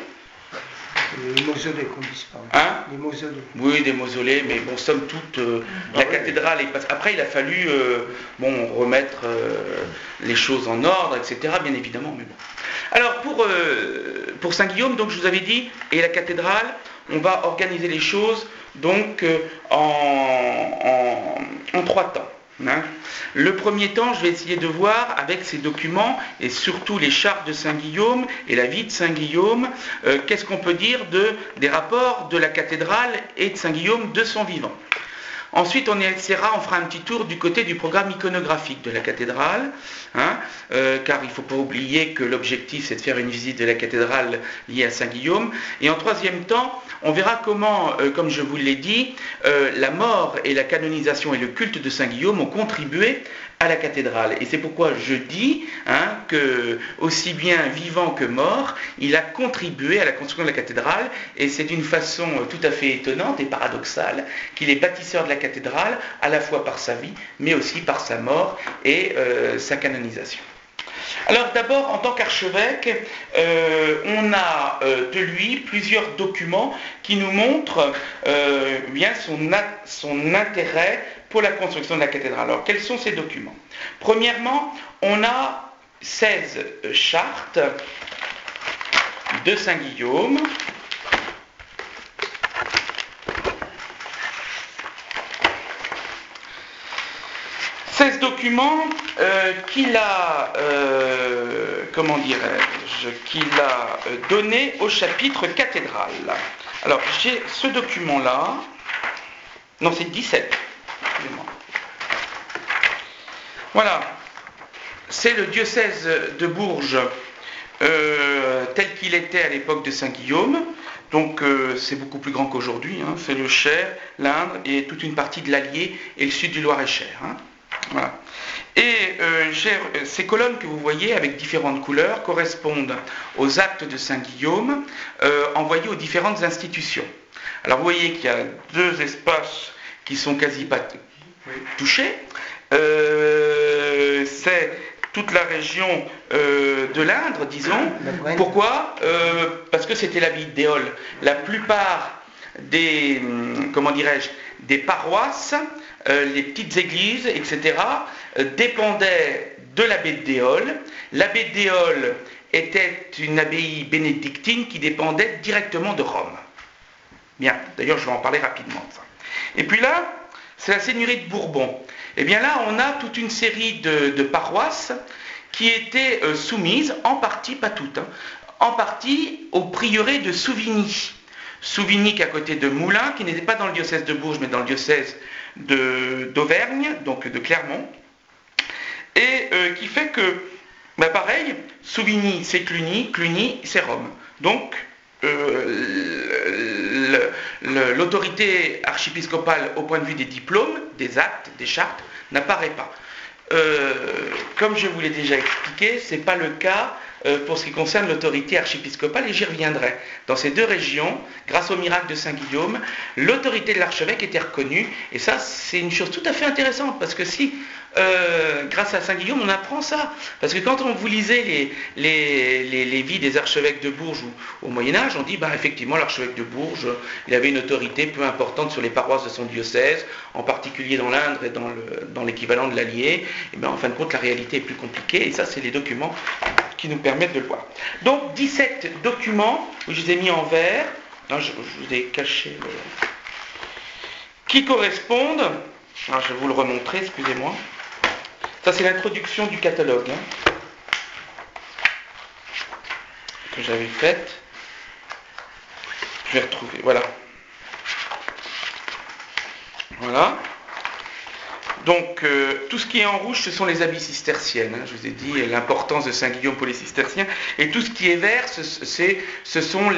Les mausolées qu'on disparaît. Hein ? Les mausolées. Oui, des mausolées, mais bon, somme toute, la cathédrale est passée. Après, il a fallu remettre les choses en ordre, etc., bien évidemment, mais bon. Alors, pour Saint-Guillaume, donc, je vous avais dit, et la cathédrale, on va organiser les choses, donc, en 3 temps. Hein. Le premier temps, je vais essayer de voir avec ces documents et surtout les chartes de Saint-Guillaume et la vie de Saint-Guillaume, qu'est-ce qu'on peut dire des rapports de la cathédrale et de Saint-Guillaume de son vivant. Ensuite, on fera un petit tour du côté du programme iconographique de la cathédrale, hein, car il ne faut pas oublier que l'objectif c'est de faire une visite de la cathédrale liée à Saint-Guillaume. Et en 3e temps, on verra comment, comme je vous l'ai dit, la mort et la canonisation et le culte de Saint-Guillaume ont contribué à la cathédrale. Et c'est pourquoi je dis que, aussi bien vivant que mort, il a contribué à la construction de la cathédrale, et c'est d'une façon tout à fait étonnante et paradoxale qu'il est bâtisseur de la cathédrale, à la fois par sa vie, mais aussi par sa mort et sa canonisation. Alors d'abord, en tant qu'archevêque, on a de lui plusieurs documents qui nous montrent bien son intérêt pour la construction de la cathédrale. Alors quels sont ces documents ? Premièrement, on a 16 chartes de Saint-Guillaume. Ces documents qu'il a, donné au chapitre cathédrale. Alors, j'ai ce document-là. Non, c'est 17. Excusez-moi. Voilà. C'est le diocèse de Bourges tel qu'il était à l'époque de Saint-Guillaume. Donc c'est beaucoup plus grand qu'aujourd'hui, hein. C'est le Cher, l'Indre et toute une partie de l'Allier et le sud du Loir-et-Cher. Hein. Voilà. Et ces colonnes que vous voyez avec différentes couleurs correspondent aux actes de Saint-Guillaume envoyés aux différentes institutions. Alors vous voyez qu'il y a deux espaces qui sont quasi pas touchés. C'est toute la région de l'Indre, disons. Pourquoi parce que c'était l'abbaye d'Éole. La plupart des, comment dirais-je, des paroisses, les petites églises, etc., dépendaient de l'abbaye d'Éole. L'abbaye d'Éole était une abbaye bénédictine qui dépendait directement de Rome. Bien, d'ailleurs je vais en parler rapidement de ça. Et puis là, c'est la seigneurie de Bourbon. Et bien là, on a toute une série de paroisses qui étaient soumises, en partie, pas toutes, hein, en partie au prieuré de Souvigny. Souvigny qui est à côté de Moulins, qui n'était pas dans le diocèse de Bourges, mais dans le diocèse d'Auvergne, donc de Clermont, et qui fait que, bah pareil, Souvigny c'est Cluny, Cluny c'est Rome. Donc, l'autorité archiépiscopale au point de vue des diplômes, des actes, des chartes, n'apparaît pas. Comme je vous l'ai déjà expliqué, ce n'est pas le cas pour ce qui concerne l'autorité archiépiscopale, et j'y reviendrai. Dans ces deux régions, grâce au miracle de Saint-Guillaume, l'autorité de l'archevêque était reconnue, et ça c'est une chose tout à fait intéressante, parce que si, grâce à Saint-Guillaume, on apprend ça, parce que quand on vous lisait les vies des archevêques de Bourges au Moyen-Âge, on dit, bah effectivement, l'archevêque de Bourges, il avait une autorité peu importante sur les paroisses de son diocèse, en particulier dans l'Indre et dans l'équivalent de l'Allier, et bien en fin de compte, la réalité est plus compliquée, et ça c'est les documents qui nous permettent de le voir. Donc 17 documents, où je les ai mis en vert, non, je vous ai caché, qui correspondent, alors je vais vous le remontrer, excusez-moi, ça c'est l'introduction du catalogue, hein, que j'avais faite, je vais retrouver, voilà. Voilà. Donc, tout ce qui est en rouge, ce sont les abbayes cisterciennes. Hein. Je vous ai dit l'importance de Saint-Guillaume pour les cisterciens. Et tout ce qui est vert, ce sont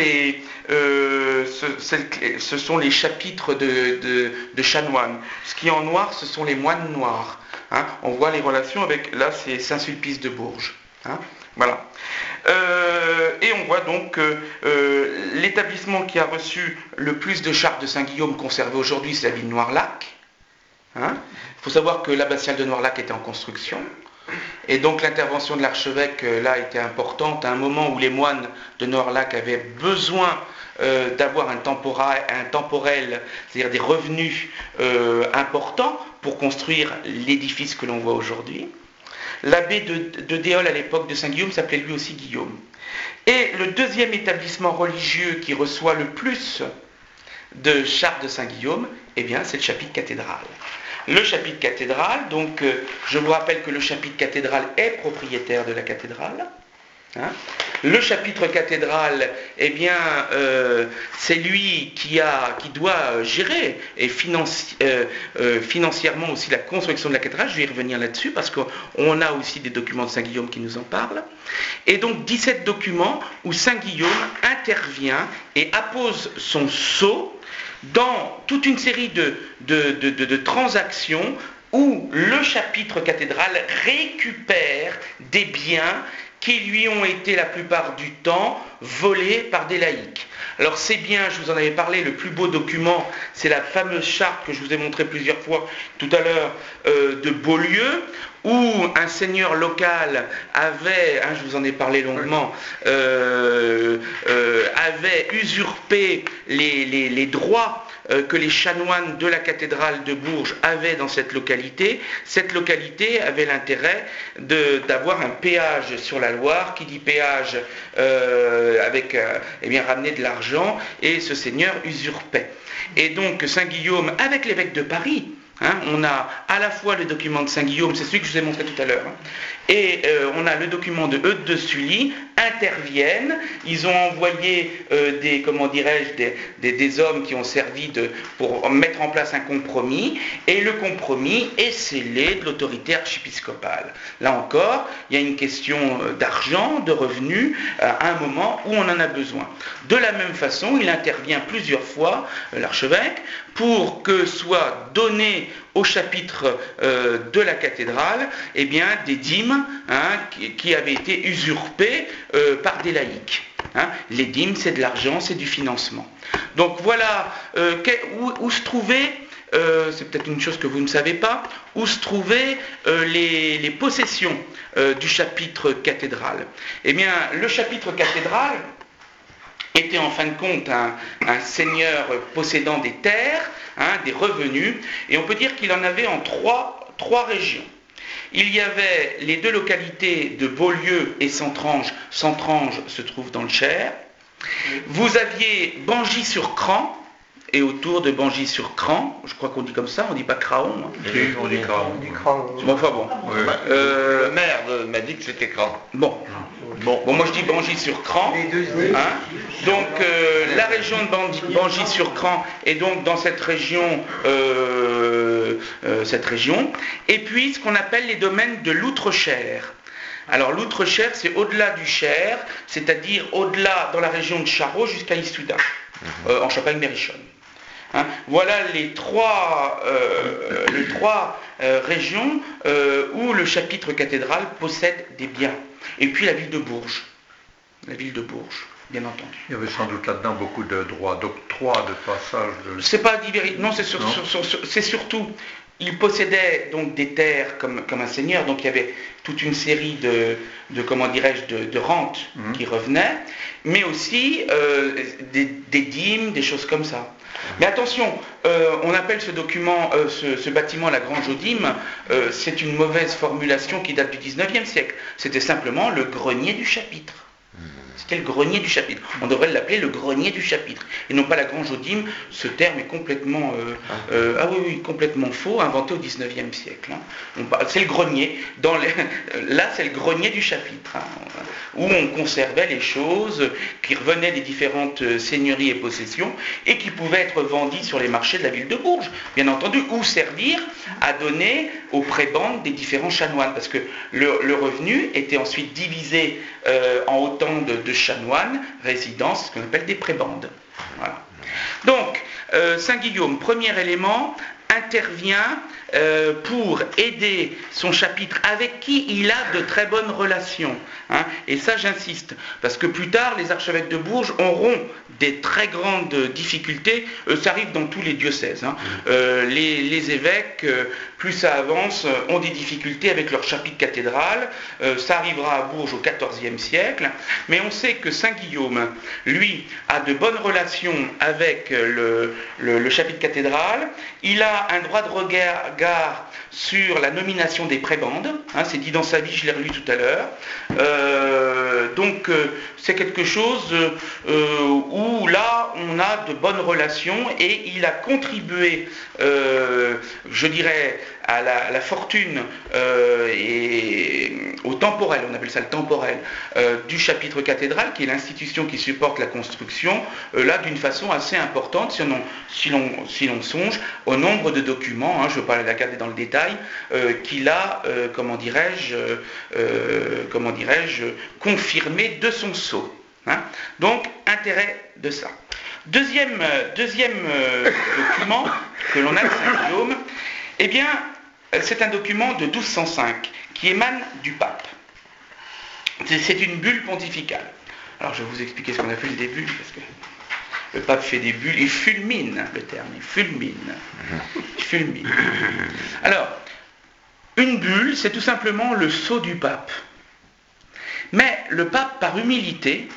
les chapitres de chanoines. Ce qui est en noir, ce sont les moines noirs. Hein. On voit les relations avec, là, c'est Saint-Sulpice de Bourges. Hein. Voilà. Et on voit donc l'établissement qui a reçu le plus de chartes de Saint-Guillaume conservées aujourd'hui, c'est l'abbaye de Noirlac. Hein. Il faut savoir que l'abbatiale de Noirlac était en construction, et donc l'intervention de l'archevêque là était importante à un moment où les moines de Noirlac avaient besoin d'avoir un temporel, c'est-à-dire des revenus importants pour construire l'édifice que l'on voit aujourd'hui. L'abbé de Déole à l'époque de Saint-Guillaume s'appelait lui aussi Guillaume. Et le deuxième établissement religieux qui reçoit le plus de chartes de Saint-Guillaume, eh bien c'est le chapitre cathédral. Le chapitre cathédral, donc je vous rappelle que le chapitre cathédral est propriétaire de la cathédrale. Hein. Le chapitre cathédral, eh bien, c'est lui qui doit gérer et financièrement aussi la construction de la cathédrale. Je vais y revenir là-dessus parce qu'on a aussi des documents de Saint-Guillaume qui nous en parlent. Et donc 17 documents où Saint-Guillaume intervient et appose son sceau dans toute une série de transactions où le chapitre cathédral récupère des biens qui lui ont été la plupart du temps volés par des laïcs. Alors c'est bien, je vous en avais parlé, le plus beau document, c'est la fameuse charte que je vous ai montrée plusieurs fois tout à l'heure de Beaulieu, où un seigneur local avait, je vous en ai parlé longuement, avait usurpé les droits que les chanoines de la cathédrale de Bourges avaient dans cette localité. Cette localité avait l'intérêt d'avoir un péage sur la Loire, qui dit péage avec ramener de l'argent, et ce seigneur usurpait. Et donc Saint-Guillaume, avec l'évêque de Paris, On a à la fois le document de Saint-Guillaume, c'est celui que je vous ai montré tout à l'heure, et on a le document de Eudes de Sully, interviennent, ils ont envoyé des hommes qui ont servi pour mettre en place un compromis, et le compromis est scellé de l'autorité archiépiscopale. Là encore, il y a une question d'argent, de revenus, à un moment où on en a besoin. De la même façon, il intervient plusieurs fois, l'archevêque, pour que soit donné au chapitre de la cathédrale des dîmes qui avaient été usurpées par des laïcs. Les dîmes, c'est de l'argent, c'est du financement. Donc voilà où se trouvaient, c'est peut-être une chose que vous ne savez pas, où se trouvaient les possessions du chapitre cathédral. Eh bien, le chapitre cathédral était en fin de compte un seigneur possédant des terres, des revenus, et on peut dire qu'il en avait en trois régions. Il y avait les deux localités de Beaulieu et Sentrange. Sentrange se trouve dans le Cher. Vous aviez Bangis-sur-Cran, et autour de Bangis-sur-Cran, je crois qu'on dit comme ça, on ne dit pas Craon. Si, on dit Craon. Enfin bon. Oui. Le maire m'a dit que c'était Cran. Bon, moi je dis Bangis-sur-Cran. Donc la région de Bangis-sur-Cran est donc dans cette région, et puis ce qu'on appelle les domaines de l'Outre-Cher. Alors l'Outre-Cher, c'est au-delà du Cher, c'est-à-dire au-delà dans la région de Charroux jusqu'à Issoudun, en Champagne-Mérichonne. Voilà les trois régions où le chapitre cathédral possède des biens. Et puis la ville de Bourges. La ville de Bourges, bien entendu. Il y avait sans doute là-dedans beaucoup de droits d'octroi, de passage. C'est pas non, c'est surtout. Il possédait donc des terres comme un seigneur, donc il y avait toute une série de rentes qui revenaient, mais aussi des dîmes, des choses comme ça. Mais attention, on appelle ce document, ce bâtiment la Grange aux Dîmes, c'est une mauvaise formulation qui date du 19e siècle. C'était simplement le grenier du chapitre. C'était le grenier du chapitre. On devrait l'appeler le grenier du chapitre. Et non pas la Grange aux Dîmes. Ce terme est complètement, complètement faux, inventé au 19e siècle. C'est le grenier. Là, c'est le grenier du chapitre, où on conservait les choses qui revenaient des différentes seigneuries et possessions et qui pouvaient être vendues sur les marchés de la ville de Bourges, bien entendu, ou servir à donner aux prébendes des différents chanoines, parce que le revenu était ensuite divisé en autant de chanoines résidents, ce qu'on appelle des prébendes. Voilà. Donc, Saint-Guillaume, premier élément, intervient pour aider son chapitre avec qui il a de très bonnes relations. Et ça, j'insiste, parce que plus tard, les archevêques de Bourges auront des très grandes difficultés. Ça arrive dans tous les diocèses. Les évêques, plus ça avance, ont des difficultés avec leur chapitre cathédral. Ça arrivera à Bourges au XIVe siècle. Mais on sait que Saint-Guillaume, lui, a de bonnes relations avec le chapitre cathédral. Il a un droit de regard sur la nomination des prébendes. C'est dit dans sa vie, je l'ai relu tout à l'heure. Donc c'est quelque chose où là on a de bonnes relations et il a contribué, je dirais, à la fortune et au temporel, on appelle ça le temporel, du chapitre cathédral, qui est l'institution qui supporte la construction, là d'une façon assez importante, si l'on songe au nombre de documents, je ne veux pas la garder dans le détail, qu'il a, confirmé de son sceau. Donc, intérêt de ça. Deuxième document que l'on a de Saint-Guillaume, eh bien, c'est un document de 1205 qui émane du pape. C'est une bulle pontificale. Alors, je vais vous expliquer ce qu'on a fait des bulles, parce que le pape fait des bulles, il fulmine, le terme, il fulmine. Alors, une bulle, c'est tout simplement le sceau du pape. Mais le pape, par humilité,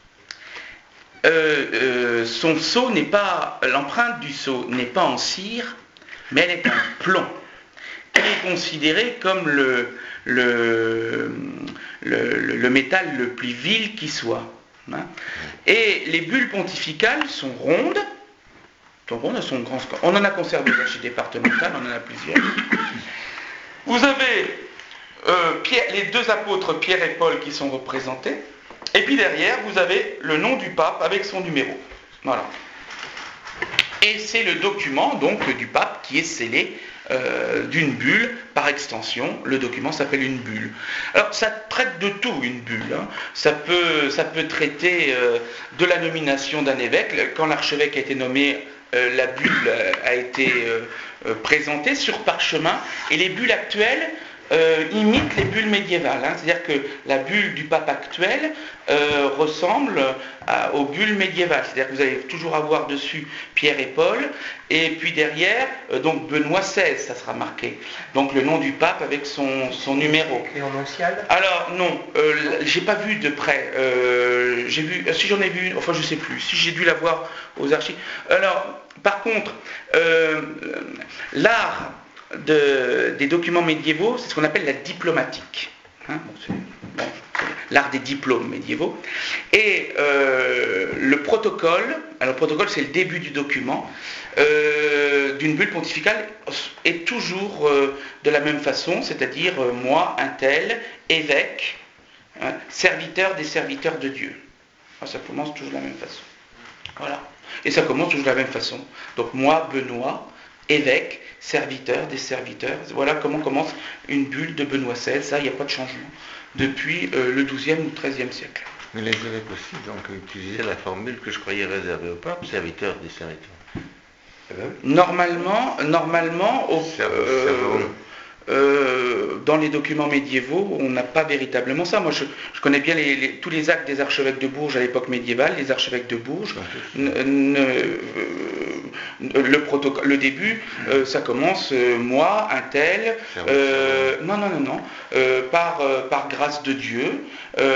son sceau n'est pas, l'empreinte du sceau n'est pas en cire, mais elle est en plomb. Elle est considérée comme le métal le plus vil qui soit. Et les bulles pontificales sont rondes, Donc on en a conservé aux archives départementales, on en a plusieurs. Vous avez les deux apôtres Pierre et Paul qui sont représentés, et puis derrière vous avez le nom du pape avec son numéro. Voilà. Et c'est le document donc du pape qui est scellé d'une bulle, par extension, le document s'appelle une bulle. Alors ça traite de tout, une bulle. Hein. Ça peut traiter de la nomination d'un évêque. Quand l'archevêque a été nommé, la bulle a été présentée sur parchemin, et les bulles actuelles imitent les bulles médiévales. Hein. C'est-à-dire que la bulle du pape actuel ressemble aux bulles médiévales. C'est-à-dire que vous allez toujours avoir dessus Pierre et Paul, et puis derrière, donc Benoît XVI, ça sera marqué. Donc le nom du pape avec son numéro. Et en ancial ? Alors non, j'ai pas vu de près. J'ai vu, si j'en ai vu, enfin je sais plus, si j'ai dû la voir aux archives. Alors, par contre, l'art des documents médiévaux, c'est ce qu'on appelle la diplomatique. Hein, c'est l'art des diplômes médiévaux. Et le protocole, alors le protocole c'est le début du document, d'une bulle pontificale est toujours de la même façon, c'est-à-dire moi, un tel, évêque, hein, serviteur des serviteurs de Dieu. Alors, ça commence toujours de la même façon. Voilà. Et ça commence toujours de la même façon. Donc moi, Benoît, évêque, serviteur des serviteurs. Voilà comment commence une bulle de Benoît XVI. Ça, il n'y a pas de changement depuis le XIIe ou XIIIe siècle. Mais les évêques aussi donc utilisaient la formule que je croyais réservée au pape, serviteur des serviteurs. Normalement, dans les documents médiévaux, on n'a pas véritablement ça. Moi, je connais bien tous les actes des archevêques de Bourges à l'époque médiévale. Les archevêques de Bourges, le début, ça commence moi, un tel, par grâce de Dieu,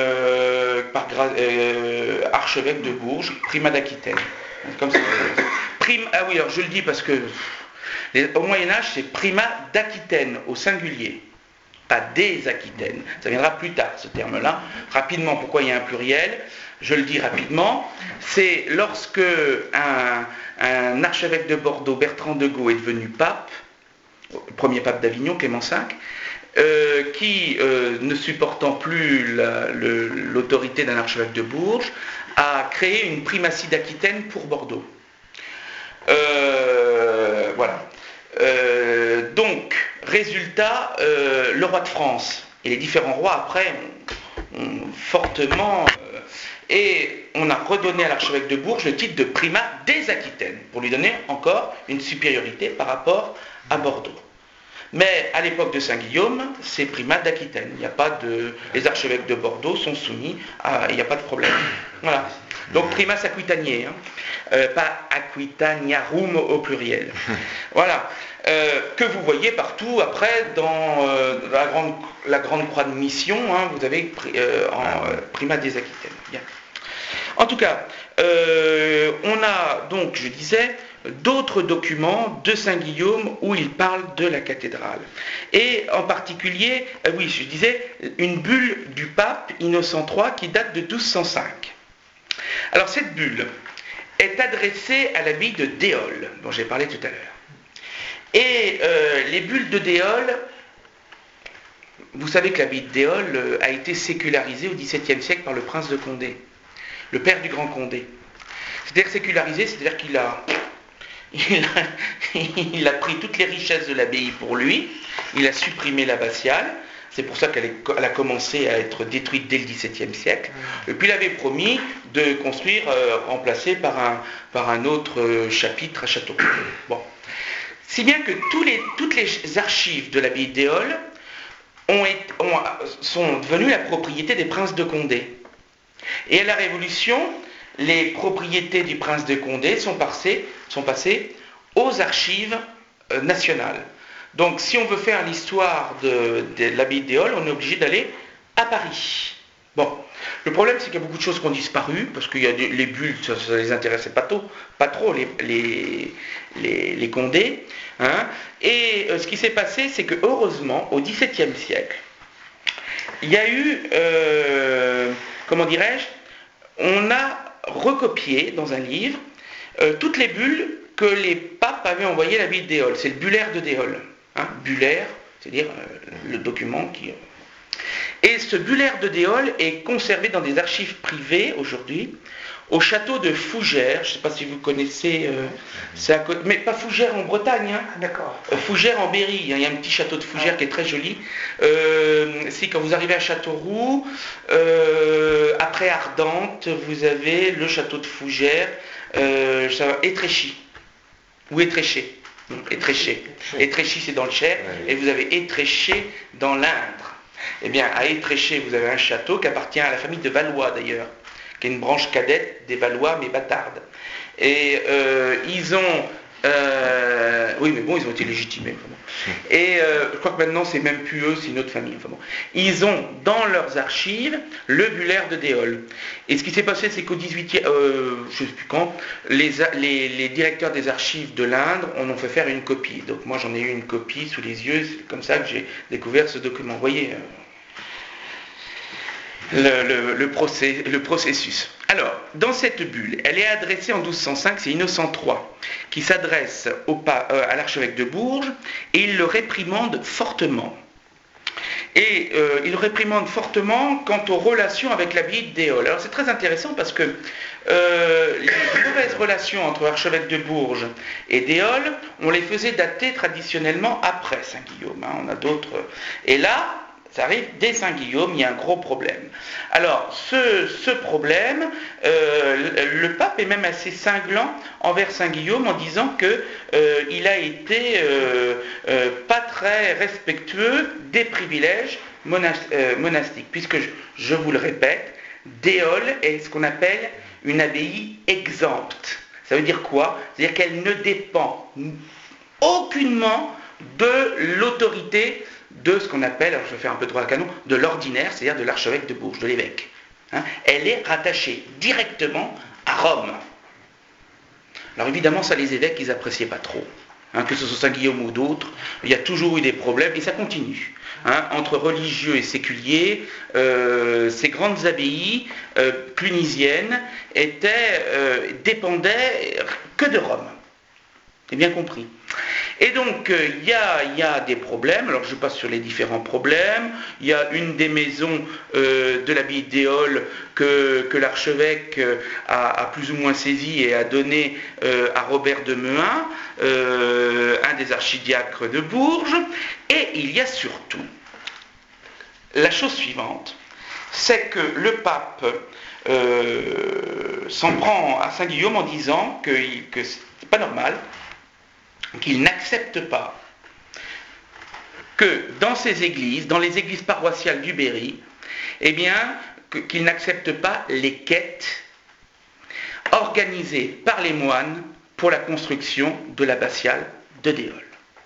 archevêque de Bourges, primat d'Aquitaine. Comme ça. Ah oui, alors je le dis parce que au Moyen-Âge, c'est primat d'Aquitaine au singulier, pas des Aquitaines. Ça viendra plus tard, ce terme-là. Rapidement, pourquoi il y a un pluriel ? Je le dis rapidement. C'est lorsque un archevêque de Bordeaux, Bertrand de Gaulle, est devenu pape, le premier pape d'Avignon, Clément V, qui, ne supportant plus l'autorité d'un archevêque de Bourges, a créé une primatie d'Aquitaine pour Bordeaux. Voilà. Donc, résultat, le roi de France et les différents rois après ont fortement... et on a redonné à l'archevêque de Bourges le titre de primat des Aquitaines, pour lui donner encore une supériorité par rapport à Bordeaux. Mais à l'époque de Saint-Guillaume, c'est primat d'Aquitaine. Il n'y a pas de... Les archevêques de Bordeaux sont soumis il n'y a pas de problème. Voilà. Donc primas aquitaniae, hein. Pas aquitaniarum au pluriel. Voilà. Que vous voyez partout après dans la grande croix de mission, hein, vous avez primat des Aquitaines. Bien. En tout cas, on a donc, je disais, d'autres documents de Saint-Guillaume où il parle de la cathédrale. Et en particulier, oui, je disais, une bulle du pape Innocent III qui date de 1205. Alors cette bulle est adressée à l'abbaye de Déol, dont j'ai parlé tout à l'heure. Et les bulles de Déol, vous savez que l'abbaye de Déol a été sécularisée au XVIIe siècle par le prince de Condé, le père du Grand Condé. C'est-à-dire sécularisé, c'est-à-dire il a pris toutes les richesses de l'abbaye pour lui, il a supprimé l'abbatiale, c'est pour ça qu'elle a commencé à être détruite dès le XVIIe siècle, et puis il avait promis de construire, remplacé par un autre chapitre à Châteauroux. Bon. Si bien que toutes les archives de l'abbaye d'Éole sont devenues la propriété des princes de Condé. Et à la Révolution, les propriétés du prince de Condé sont passées aux archives nationales. Donc si on veut faire l'histoire de l'abbaye d'Éole, on est obligé d'aller à Paris. Bon, le problème c'est qu'il y a beaucoup de choses qui ont disparu, parce qu'il y a les bulles, ça ne les intéressait pas trop les Condés. Hein. Et ce qui s'est passé, c'est que heureusement, au XVIIe siècle, il y a eu, comment dirais-je, on a recopié dans un livre toutes les bulles que les papes avaient envoyé l'abbaye d'Éole. C'est le bullaire de Déole. Hein, bullaire, c'est-à-dire le document qui... Et ce bullaire de Déole est conservé dans des archives privées aujourd'hui, au château de Fougères. Je ne sais pas si vous connaissez, mais pas Fougères en Bretagne, hein. D'accord. Fougères en Berry. Il y a un petit château de Fougères qui est très joli. Si quand vous arrivez à Châteauroux, après Ardentes, vous avez le château de Fougères, Étréchy, ou Étréché. Étréché. Étréchy, c'est dans le Cher, et vous avez Étréché dans l'Indre. Eh bien, à Étréché, vous avez un château qui appartient à la famille de Valois d'ailleurs, qui est une branche cadette des Valois, mais bâtarde. Et ils ont... oui, mais bon, ils ont été légitimés. Enfin bon. Et je crois que maintenant, c'est même plus eux, c'est une autre famille. Enfin bon. Ils ont, dans leurs archives, le bullaire de Déole. Et ce qui s'est passé, c'est qu'au 18e... je ne sais plus quand, les directeurs des archives de l'Indre en ont fait faire une copie. Donc moi, j'en ai eu une copie sous les yeux. C'est comme ça que j'ai découvert ce document. Vous voyez le processus. Alors, dans cette bulle, elle est adressée en 1205, c'est Innocent III, qui s'adresse à l'archevêque de Bourges, et il le réprimande fortement. Et il réprimande fortement quant aux relations avec l'abbaye de Déole. Alors c'est très intéressant parce que les mauvaises relations entre l'archevêque de Bourges et Déole, on les faisait dater traditionnellement après Saint-Guillaume. Hein, on a d'autres... Et là... ça arrive dès Saint-Guillaume, il y a un gros problème. Alors, ce problème, le pape est même assez cinglant envers Saint-Guillaume en disant qu'il a été pas très respectueux des privilèges monastiques, puisque, je vous le répète, Déole est ce qu'on appelle une abbaye exempte. Ça veut dire quoi? C'est-à-dire qu'elle ne dépend aucunement de l'autorité de ce qu'on appelle, alors je vais faire un peu droit à canon, de l'ordinaire, c'est-à-dire de l'archevêque de Bourges, de l'évêque. Hein, elle est rattachée directement à Rome. Alors évidemment, ça les évêques, ils n'appréciaient pas trop. Hein, que ce soit Saint-Guillaume ou d'autres, il y a toujours eu des problèmes, et ça continue. Hein, entre religieux et séculiers, ces grandes abbayes clunisiennes dépendaient que de Rome. C'est bien compris. Et donc, il y a des problèmes. Alors, je passe sur les différents problèmes. Il y a une des maisons de l'abbaye d'Éole que l'archevêque a plus ou moins saisie et a donné à Robert de Mehun, un des archidiacres de Bourges. Et il y a surtout la chose suivante, c'est que le pape s'en prend à Saint-Guillaume en disant que c'est pas normal, qu'il n'accepte pas que dans ces églises, dans les églises paroissiales du Berry, eh bien, qu'il n'accepte pas les quêtes organisées par les moines pour la construction de l'abbatiale de Déole.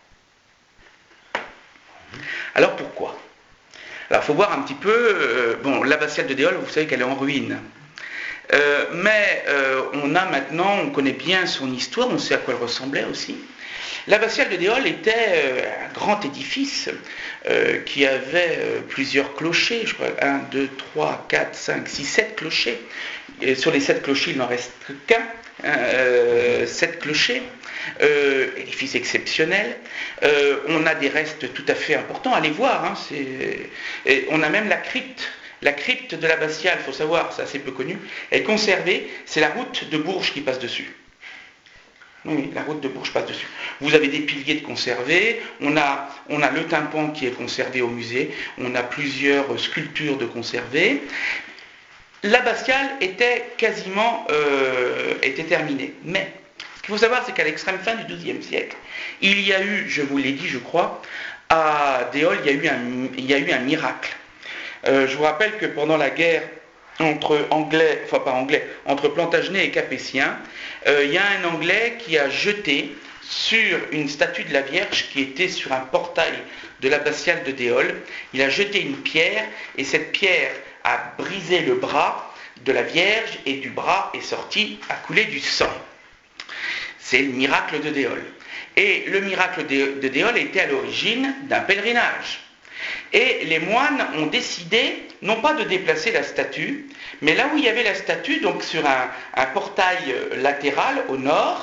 Alors pourquoi? Alors il faut voir un petit peu, l'abbatiale de Déole, vous savez qu'elle est en ruine. Mais on connaît bien son histoire, on sait à quoi elle ressemblait aussi. L'abbatiale de Déole était un grand édifice qui avait plusieurs clochers, je crois 1, 2, 3, 4, 5, 6, 7 clochers. Et sur les 7 clochers, il n'en reste qu'un, 7 clochers. Édifice exceptionnel. On a des restes tout à fait importants, allez voir. Hein, et on a même la crypte. La crypte de l'abbatiale, il faut savoir, c'est assez peu connu, elle est conservée, c'est la route de Bourges qui passe dessus. Oui, la route de Bourges passe dessus. Vous avez des piliers de conservés, on a le tympan qui est conservé au musée, on a plusieurs sculptures de conservés. L'abbatiale était quasiment terminée. Mais ce qu'il faut savoir, c'est qu'à l'extrême fin du XIIe siècle, il y a eu, je vous l'ai dit, je crois, à Déole, il y a eu un miracle. Je vous rappelle que pendant la guerre entre Plantagenets et Capétiens, il y a un Anglais qui a jeté sur une statue de la Vierge qui était sur un portail de l'abbatiale de Déole, il a jeté une pierre et cette pierre a brisé le bras de la Vierge et du bras a coulé du sang. C'est le miracle de Déole. Et le miracle de Déole était à l'origine d'un pèlerinage. Et les moines ont décidé, non pas de déplacer la statue, mais là où il y avait la statue, donc sur un portail latéral au nord,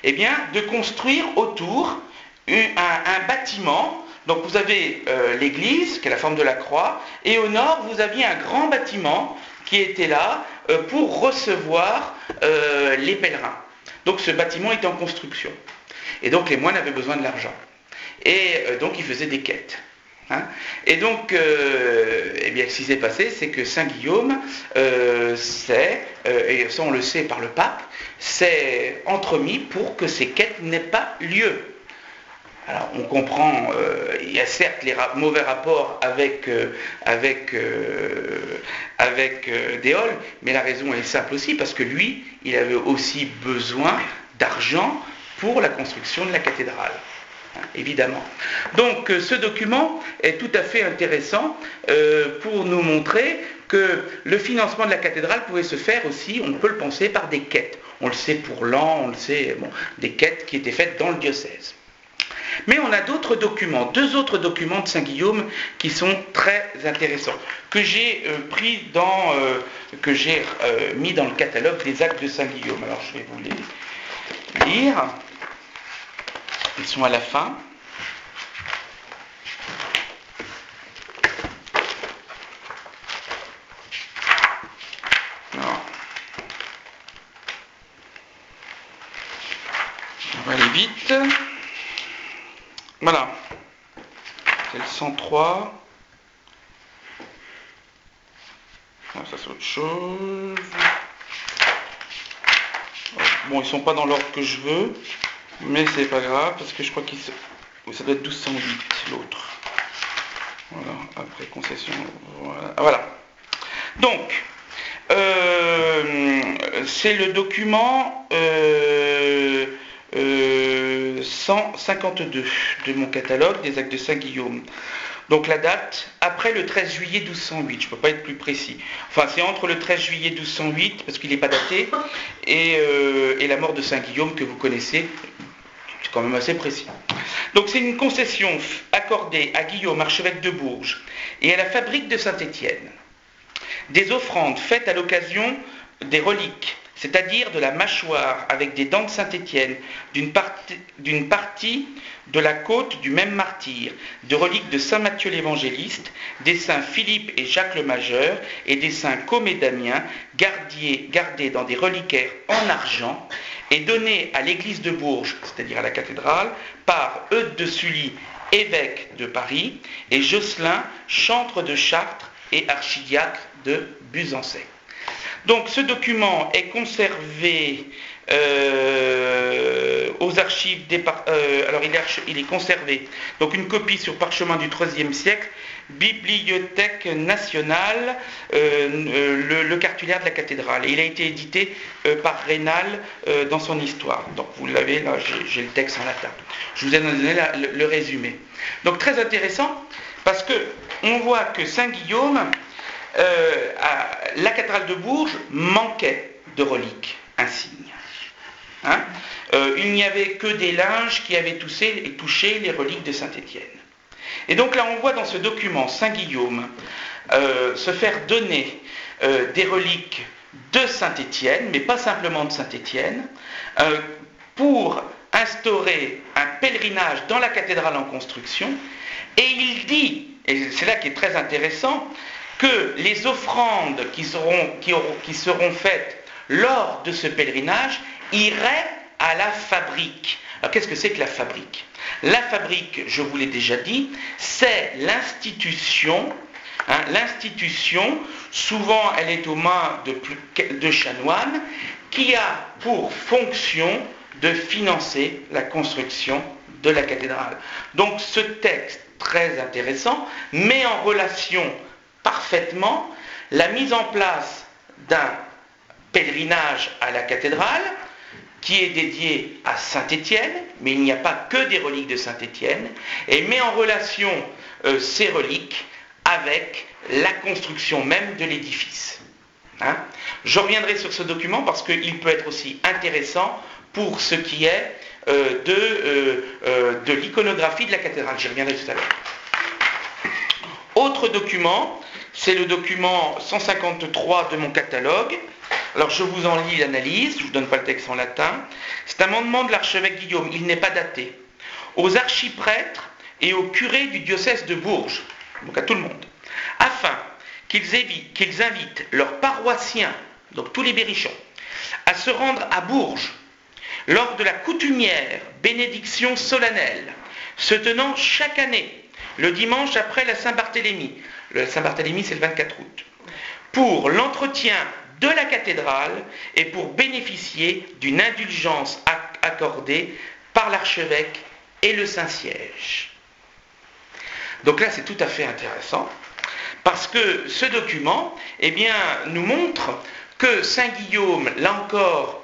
eh bien, de construire autour un bâtiment. Donc vous avez l'église, qui est la forme de la croix, et au nord, vous aviez un grand bâtiment qui était là pour recevoir les pèlerins. Donc ce bâtiment est en construction. Et donc les moines avaient besoin de l'argent. Et donc ils faisaient des quêtes. Hein. Et donc, eh bien, ce qui s'est passé, c'est que Saint Guillaume, et ça on le sait par le pape, s'est entremis pour que ces quêtes n'aient pas lieu. Alors on comprend, il y a certes les mauvais rapports avec Déole, mais la raison est simple aussi, parce que lui, il avait aussi besoin d'argent pour la construction de la cathédrale. Évidemment. Donc ce document est tout à fait intéressant pour nous montrer que le financement de la cathédrale pouvait se faire aussi, on peut le penser, par des quêtes. On le sait pour l'an, on le sait, des quêtes qui étaient faites dans le diocèse. Mais on a d'autres documents, 2 autres documents de Saint-Guillaume qui sont très intéressants, que j'ai mis dans le catalogue des actes de Saint-Guillaume. Alors je vais vous les lire. Ils sont à la fin. Alors, on va aller vite. Voilà. C'est le 103. Alors, ça c'est autre chose. Bon, ils sont pas dans l'ordre que je veux. Mais c'est pas grave, parce que je crois ça doit être 1208, l'autre. Voilà, après concession, voilà. Donc, c'est le document 152 de mon catalogue des actes de Saint-Guillaume. Donc la date, après le 13 juillet 1208, je ne peux pas être plus précis. Enfin, c'est entre le 13 juillet 1208, parce qu'il n'est pas daté, et la mort de Saint-Guillaume que vous connaissez, c'est quand même assez précis. Donc c'est une concession accordée à Guillaume, archevêque de Bourges, et à la fabrique de Saint-Étienne. Des offrandes faites à l'occasion des reliques, c'est-à-dire de la mâchoire avec des dents de Saint-Étienne, d'une partie de la côte du même martyr, de reliques de Saint Matthieu l'Évangéliste, des saints Philippe et Jacques le Majeur, et des saints Côme et Damien, gardés dans des reliquaires en argent, et donnés à l'église de Bourges, c'est-à-dire à la cathédrale, par Eudes de Sully, évêque de Paris, et Josselin, chantre de Chartres et archidiacre de Buzancais. Donc ce document est conservé aux archives alors il est conservé, donc une copie sur parchemin du IIIe siècle, Bibliothèque nationale, le cartulaire de la cathédrale. Et il a été édité par Raynal dans son histoire. Donc vous l'avez là, j'ai le texte en latin. Je vous ai donné le résumé. Donc très intéressant, parce que on voit que Saint-Guillaume, la cathédrale de Bourges manquait de reliques insignes. Hein, il n'y avait que des linges qui avaient touché les reliques de Saint-Étienne. Et donc là, on voit dans ce document Saint-Guillaume se faire donner des reliques de Saint-Étienne, mais pas simplement de Saint-Étienne, pour instaurer un pèlerinage dans la cathédrale en construction. Et il dit, et c'est là qui est très intéressant, que les offrandes qui seront faites lors de ce pèlerinage iraient à la fabrique. Alors qu'est-ce que c'est que la fabrique ? La fabrique, je vous l'ai déjà dit, c'est l'institution. L'institution, souvent elle est aux mains de chanoines, qui a pour fonction de financer la construction de la cathédrale. Donc ce texte très intéressant met en relation parfaitement la mise en place d'un pèlerinage à la cathédrale qui est dédié à Saint-Étienne, mais il n'y a pas que des reliques de Saint-Étienne, et met en relation ces reliques avec la construction même de l'édifice. Hein ? Je reviendrai sur ce document parce qu'il peut être aussi intéressant pour ce qui est de l'iconographie de la cathédrale. J'y reviendrai tout à l'heure. Autre document, c'est le document 153 de mon catalogue, Alors je vous en lis l'analyse, je ne vous donne pas le texte en latin. C'est un mandement de l'archevêque Guillaume, il n'est pas daté. Aux archiprêtres et aux curés du diocèse de Bourges, donc à tout le monde, afin qu'ils invitent leurs paroissiens, donc tous les berrichons, à se rendre à Bourges lors de la coutumière bénédiction solennelle, se tenant chaque année, le dimanche après la Saint-Barthélemy. Le Saint-Barthélemy, c'est le 24 août. Pour l'entretien de la cathédrale et pour bénéficier d'une indulgence accordée par l'archevêque et le Saint-Siège. Donc là, c'est tout à fait intéressant, parce que ce document, eh bien, nous montre que Saint Guillaume, là encore,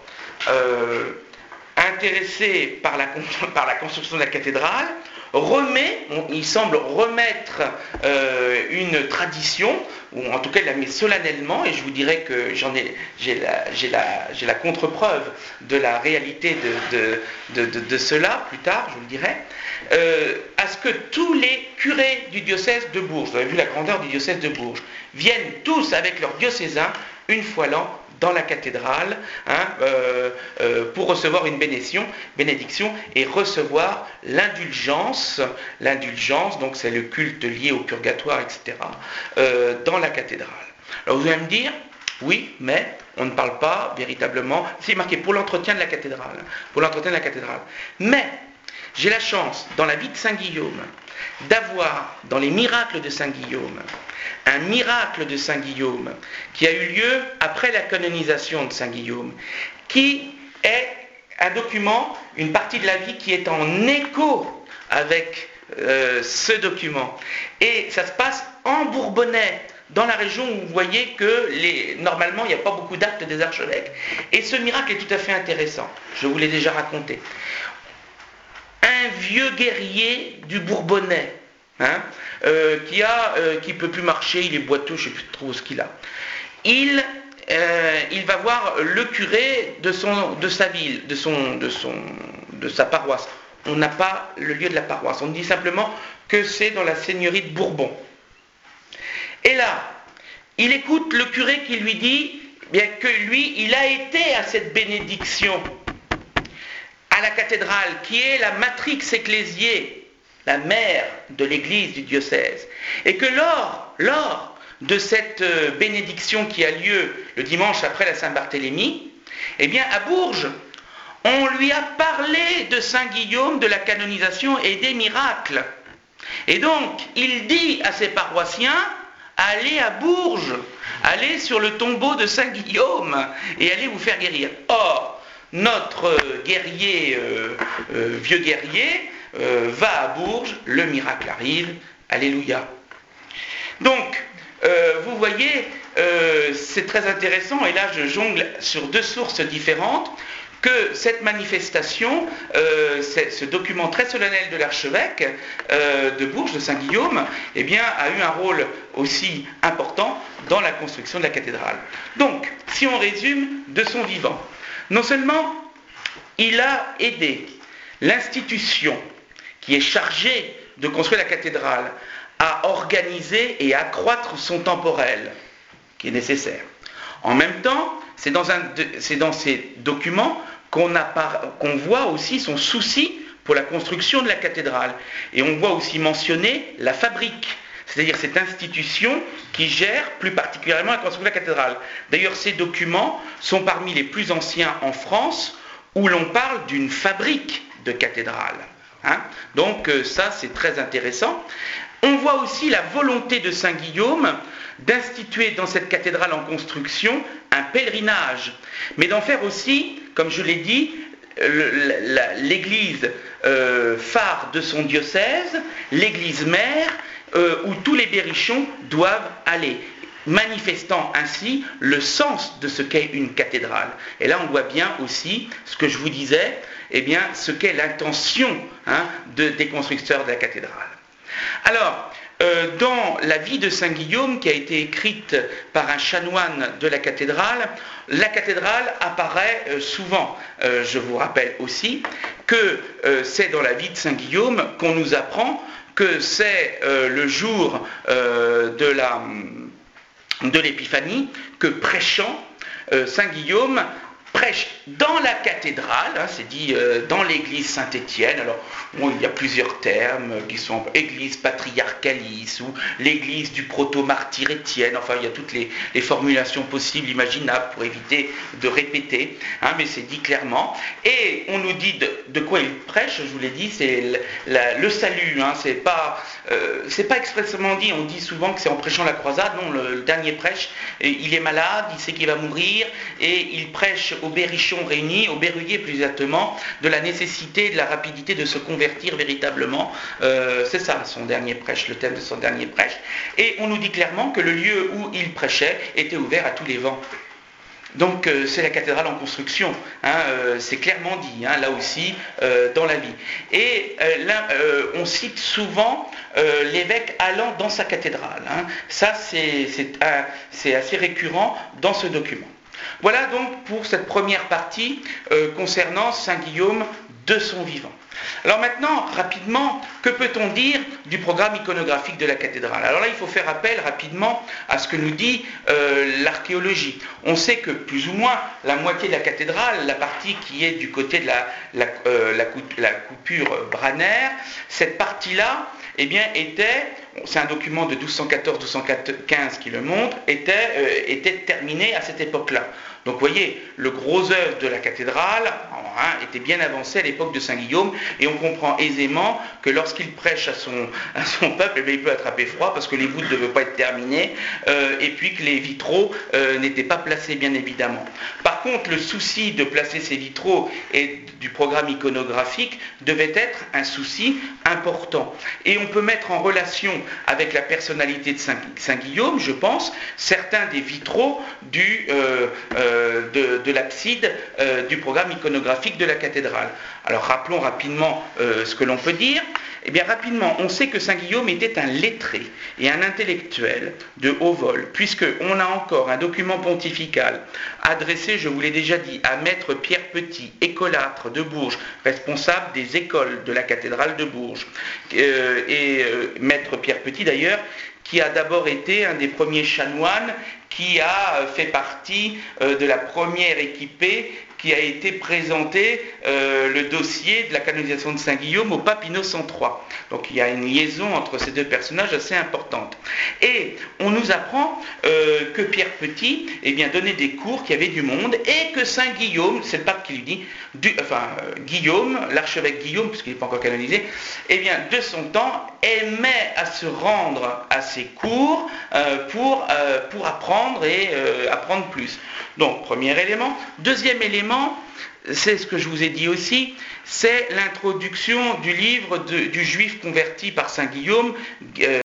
intéressé par la construction de la cathédrale, il semble remettre une tradition, ou en tout cas il la met solennellement, et je vous dirais que j'ai la contre-preuve de la réalité de cela, plus tard, je vous le dirai, à ce que tous les curés du diocèse de Bourges, vous avez vu la grandeur du diocèse de Bourges, viennent tous avec leurs diocésains une fois l'an dans la cathédrale, pour recevoir une bénédiction et recevoir l'indulgence. L'indulgence, donc c'est le culte lié au purgatoire, etc., dans la cathédrale. Alors vous allez me dire, oui, mais on ne parle pas véritablement, c'est marqué pour l'entretien de la cathédrale, Mais j'ai la chance, dans la vie de Saint Guillaume, d'avoir, dans les miracles de Saint Guillaume, un miracle de Saint Guillaume qui a eu lieu après la canonisation de Saint Guillaume, qui est un document, une partie de la vie qui est en écho avec ce document. Et ça se passe en Bourbonnais, dans la région où vous voyez que normalement il n'y a pas beaucoup d'actes des archevêques. Et ce miracle est tout à fait intéressant, je vous l'ai déjà raconté. Un vieux guerrier du Bourbonnais, qui peut plus marcher, il est boiteux, je ne sais plus trop ce qu'il a. Il va voir le curé de sa ville, de sa paroisse. On n'a pas le lieu de la paroisse, on dit simplement que c'est dans la seigneurie de Bourbon. Et là, il écoute le curé qui lui dit bien que lui, il a été à cette bénédiction à la cathédrale, qui est la matrix ecclésiae, la mère de l'église du diocèse, et que lors de cette bénédiction qui a lieu le dimanche après la Saint-Barthélemy, eh bien à Bourges, on lui a parlé de Saint Guillaume, de la canonisation et des miracles. Et donc, il dit à ses paroissiens, allez à Bourges, allez sur le tombeau de Saint Guillaume et allez vous faire guérir. Or, notre guerrier, vieux guerrier, va à Bourges, le miracle arrive, alléluia. Donc, vous voyez, c'est très intéressant, et là je jongle sur deux sources différentes, que cette manifestation, ce document très solennel de l'archevêque de Bourges, de Saint-Guillaume, eh bien, a eu un rôle aussi important dans la construction de la cathédrale. Donc, si on résume de son vivant, non seulement il a aidé l'institution qui est chargée de construire la cathédrale à organiser et à accroître son temporel, qui est nécessaire. En même temps, c'est dans ces documents qu'on voit aussi son souci pour la construction de la cathédrale. Et on voit aussi mentionner la fabrique, c'est-à-dire cette institution qui gère plus particulièrement la construction de la cathédrale. D'ailleurs, ces documents sont parmi les plus anciens en France, où l'on parle d'une fabrique de cathédrale. Donc ça, c'est très intéressant. On voit aussi la volonté de Saint Guillaume d'instituer dans cette cathédrale en construction un pèlerinage, mais d'en faire aussi, comme je l'ai dit, l'église phare de son diocèse, l'église mère, où tous les berrichons doivent aller, manifestant ainsi le sens de ce qu'est une cathédrale. Et là, on voit bien aussi ce que je vous disais, eh bien, ce qu'est l'intention des constructeurs de la cathédrale. Alors, dans la vie de Saint Guillaume, qui a été écrite par un chanoine de la cathédrale apparaît souvent. Je vous rappelle aussi que c'est dans la vie de Saint Guillaume qu'on nous apprend que c'est le jour de l'épiphanie que, prêchant, Saint Guillaume prêche dans la cathédrale, hein, c'est dit dans l'église Saint-Étienne. Alors, bon, il y a plusieurs termes qui sont église patriarcalis ou l'église du proto-martyr Étienne. Enfin, il y a toutes les formulations possibles, imaginables, pour éviter de répéter, hein, mais c'est dit clairement. Et on nous dit de quoi il prêche, je vous l'ai dit, c'est le salut, hein, c'est pas expressément dit. On dit souvent que c'est en prêchant la croisade. Non, le dernier prêche, il est malade, il sait qu'il va mourir, et il prêche aux berrichons réunis, aux berruliers plus exactement, de la nécessité, de la rapidité de se convertir véritablement. C'est ça son dernier prêche, le thème de son dernier prêche. Et on nous dit clairement que le lieu où il prêchait était ouvert à tous les vents. Donc c'est la cathédrale en construction, hein, c'est clairement dit, hein, là aussi, dans la vie. Et là, on cite souvent l'évêque allant dans sa cathédrale. Hein. Ça, c'est assez récurrent dans ce document. Voilà donc pour cette première partie concernant Saint Guillaume de son vivant. Alors maintenant, rapidement, que peut-on dire du programme iconographique de la cathédrale? Alors là, il faut faire appel rapidement à ce que nous dit l'archéologie. On sait que plus ou moins la moitié de la cathédrale, la partie qui est du côté de la coupure branaire, cette partie-là, eh bien, c'est un document de 1214-1215 qui le montre, était terminé à cette époque-là. Donc vous voyez, le gros œuvre de la cathédrale était bien avancé à l'époque de Saint Guillaume, et on comprend aisément que lorsqu'il prêche à son peuple, il peut attraper froid parce que les voûtes ne devaient pas être terminées, et puis que les vitraux n'étaient pas placés, bien évidemment. Par contre, le souci de placer ces vitraux et du programme iconographique devait être un souci important. Et on peut mettre en relation avec la personnalité de Saint Guillaume, je pense, certains des vitraux de l'abside du programme iconographique de la cathédrale. Alors rappelons rapidement ce que l'on peut dire. Eh bien rapidement, on sait que Saint Guillaume était un lettré et un intellectuel de haut vol, puisqu'on a encore un document pontifical adressé, je vous l'ai déjà dit, à Maître Pierre Petit, écolâtre de Bourges, responsable des écoles de la cathédrale de Bourges. Maître Pierre Petit d'ailleurs, qui a d'abord été un des premiers chanoines qui a fait partie de la première équipée qui a été présenté le dossier de la canonisation de Saint Guillaume au pape Innocent III. Donc il y a une liaison entre ces deux personnages assez importante. Et on nous apprend que Pierre Petit donnait des cours, qu'il y avait du monde, et que Saint Guillaume, c'est le pape qui lui dit, Guillaume, l'archevêque Guillaume, puisqu'il n'est pas encore canonisé, de son temps, aimait à se rendre à ces cours pour apprendre et apprendre plus. Donc, premier élément. Deuxième élément, c'est ce que je vous ai dit aussi, c'est l'introduction du livre du juif converti par Saint Guillaume,